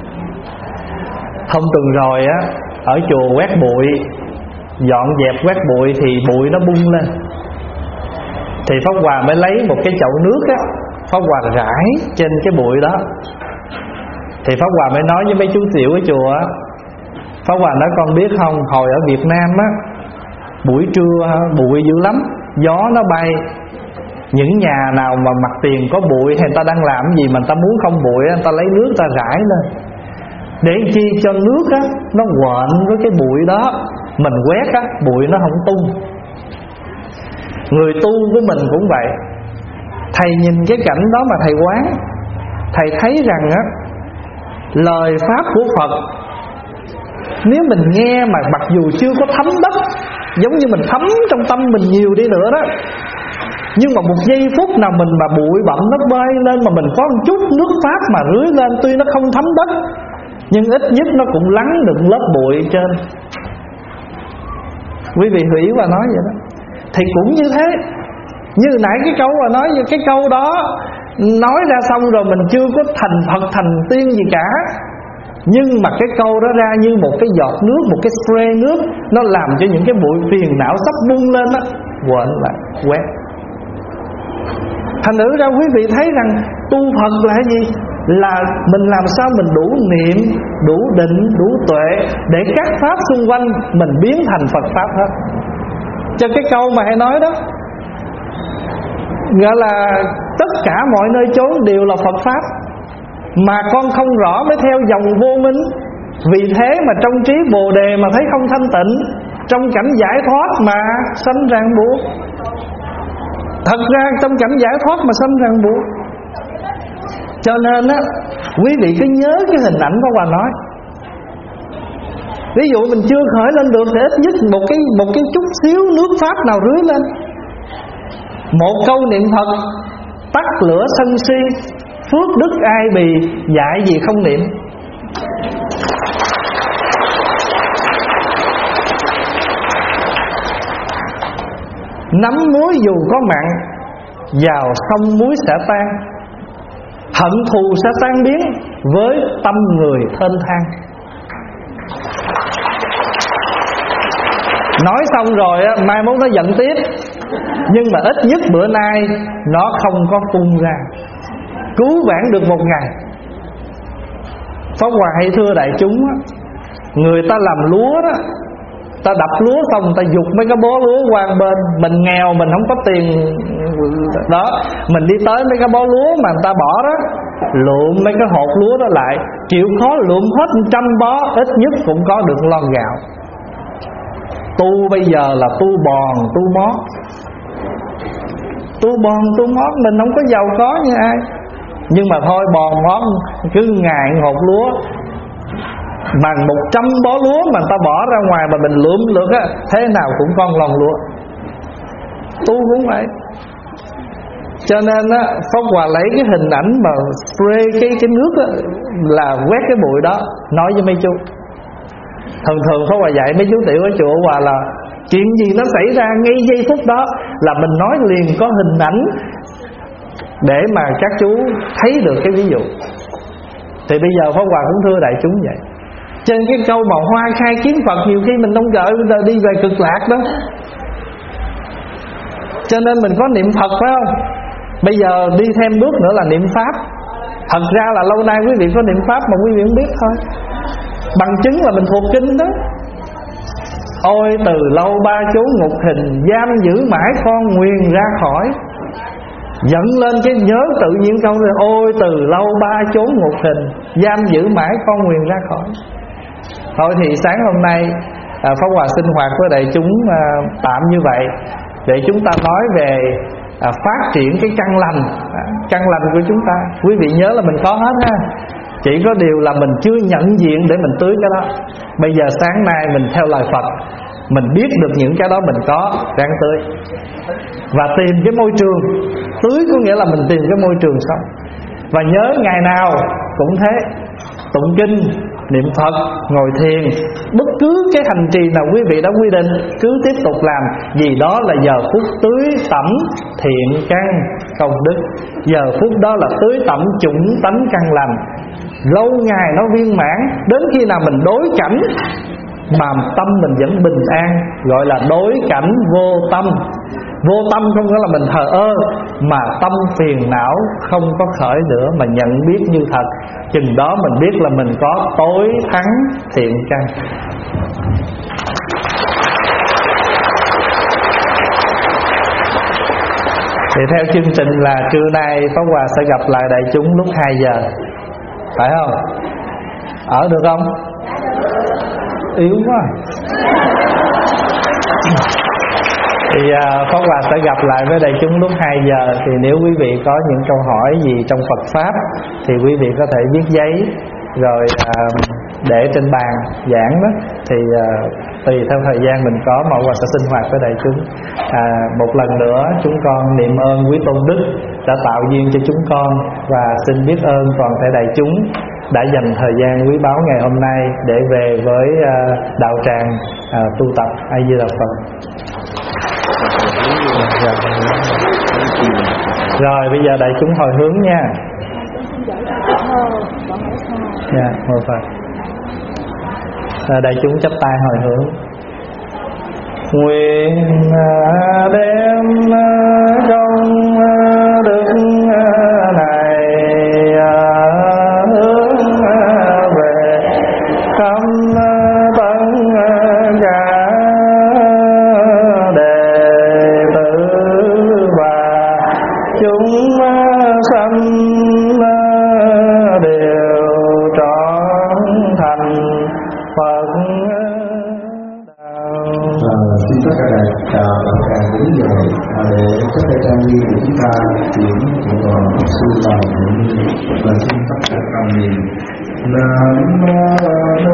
Hôm tuần rồi á, ở chùa quét bụi, dọn dẹp quét bụi thì bụi nó bung lên. Thì Pháp Hòa mới lấy một cái chậu nước á, Pháp Hòa rải trên cái bụi đó. Thì Pháp Hòa mới nói với mấy chú tiểu ở chùa á, Pháp Hòa nói con biết không, hồi ở Việt Nam á, buổi trưa bụi dữ lắm, gió nó bay. Những nhà nào mà mặt tiền có bụi hay người ta đang làm gì mà người ta muốn không bụi, người ta lấy nước người ta rải lên, để chi cho nước á nó quện với cái bụi đó. Mình quét á, bụi nó không tung. Người tu của mình cũng vậy. Thầy nhìn cái cảnh đó mà thầy quán, thầy thấy rằng á, lời pháp của Phật, nếu mình nghe mà mặc dù chưa có thấm đất, giống như mình thấm trong tâm mình nhiều đi nữa đó, nhưng mà một giây phút nào mình mà bụi bặm nó bay lên, mà mình có một chút nước pháp mà rưới lên, tuy nó không thấm đất, nhưng ít nhất nó cũng lắng được lớp bụi trên. Quý vị hủy và nói vậy đó. Thì cũng như thế. Như nãy cái câu mà nói, cái câu đó nói ra xong rồi mình chưa có thành Phật thành tiên gì cả, nhưng mà cái câu đó ra như một cái giọt nước, một cái spray nước, nó làm cho những cái bụi phiền não sắp bung lên á, quện lại, quét. Thành thử ra quý vị thấy rằng tu Phật là cái gì? Là mình làm sao mình đủ niệm, đủ định, đủ tuệ, để các pháp xung quanh mình biến thành Phật Pháp hết. Cho cái câu mà hay nói đó, gọi là tất cả mọi nơi chốn đều là Phật Pháp, mà con không rõ mới theo dòng vô minh. Vì thế mà trong trí Bồ Đề mà thấy không thanh tịnh, trong cảnh giải thoát mà sanh ràng buộc. Thật ra trong cảnh giải thoát mà sanh ràng buộc. Cho nên á, quý vị cứ nhớ cái hình ảnh của Hòa nói. Ví dụ mình chưa khởi lên được thì ít nhất một cái chút xíu nước pháp nào rưới lên. Một câu niệm Phật tắt lửa sân si, phước đức ai bì, dạy gì không niệm. Nắm muối dù có mặn, vào sông muối sẽ tan. Hận thù sẽ tan biến với tâm người thênh thang. Nói xong rồi á, mai mốt nó giận tiếp, nhưng mà ít nhất bữa nay nó không có phun ra, cứu vãn được một ngày. Pháp Hòa hay thưa đại chúng á, người ta làm lúa đó, ta đập lúa xong ta giục mấy cái bó lúa qua bên. Mình nghèo, mình không có tiền đó, mình đi tới mấy cái bó lúa mà người ta bỏ đó, lượm mấy cái hột lúa đó lại, chịu khó lượm hết 100 bó, ít nhất cũng có được lon gạo. Tu bây giờ là tu bòn, tu mót. Tu bòn, tu mót, mình không có giàu có như ai, nhưng mà thôi bòn mót cứ ngày hột lúa. Mà 100 bó lúa mà người ta bỏ ra ngoài mà mình lượm được á, thế nào cũng con lon lúa. Tu cũng vậy. Cho nên á, Pháp Hòa lấy cái hình ảnh mà spray cái nước á, là quét cái bụi đó, nói với mấy chú. Thường Pháp Hòa dạy mấy chú tiểu ở chùa Hòa là chuyện gì nó xảy ra ngay giây phút đó là mình nói liền có hình ảnh, để mà các chú thấy được cái ví dụ. Thì bây giờ Pháp Hòa cũng thưa đại chúng vậy. Trên cái câu mà hoa khai kiến Phật, nhiều khi mình không đợi bây giờ đi về cực lạc đó. Cho nên mình có niệm Phật phải không? Bây giờ đi thêm bước nữa là niệm Pháp. Thật ra là lâu nay quý vị có niệm Pháp mà quý vị không biết thôi. Bằng chứng là mình thuộc kinh đó. Ôi từ lâu ba chốn ngục hình, giam giữ mãi con nguyền ra khỏi. Dẫn lên cái nhớ tự nhiên câu này, ôi từ lâu ba chốn ngục hình, giam giữ mãi con nguyền ra khỏi. Thôi thì sáng hôm nay Pháp Hòa sinh hoạt với đại chúng tạm như vậy, để chúng ta nói về phát triển cái căn lành của chúng ta. Quý vị nhớ là mình có hết ha, chỉ có điều là mình chưa nhận diện để mình tưới cái đó. Bây giờ sáng nay mình theo lời Phật, mình biết được những cái đó mình có, ráng tưới. Và tìm cái môi trường tưới, có nghĩa là mình tìm cái môi trường sống. Và nhớ ngày nào cũng thế, tụng kinh, niệm Phật, ngồi thiền, bất cứ cái hành trì nào quý vị đã quy định cứ tiếp tục làm, vì đó là giờ phút tưới tẩm thiện căn công đức, giờ phút đó là tưới tẩm chủng tánh căn lành, lâu ngày nó viên mãn. Đến khi nào mình đối cảnh mà tâm mình vẫn bình an, gọi là đối cảnh vô tâm. Vô tâm không có là mình thờ ơ, mà tâm phiền não không có khởi nữa, mà nhận biết như thật. Chừng đó mình biết là mình có tối thắng thiện căn. Thì theo chương trình là trưa nay Pháp Hòa sẽ gặp lại đại chúng lúc 2 giờ, phải không? Ở được không? Yếu quá. Thì Pháp Hòa sẽ gặp lại với đại chúng lúc 2 giờ. Thì nếu quý vị có những câu hỏi gì trong Phật Pháp thì quý vị có thể viết giấy rồi để trên bàn giảng đó. Thì tùy theo thời gian mình có mà Hòa sẽ sinh hoạt với đại chúng. Một lần nữa chúng con niệm ơn quý Tôn Đức đã tạo duyên cho chúng con, và xin biết ơn toàn thể đại chúng đã dành thời gian quý báu ngày hôm nay để về với đạo tràng tu tập. A Di Đà Phật. Rồi bây giờ đại chúng hồi hướng nha. Hồi Phật. Đại chúng chắp tay hồi hướng. Nguyện đem công đức này hướng về khắp tất cả đệ tử và chúng sanh đều trọn thành Phật đạo. Xin tất cả đạo tràng đứng dậy để các thầy trang viên của chúng ta chuyển một đoàn sư vào và xin tất cả cầm niệm Nam Mô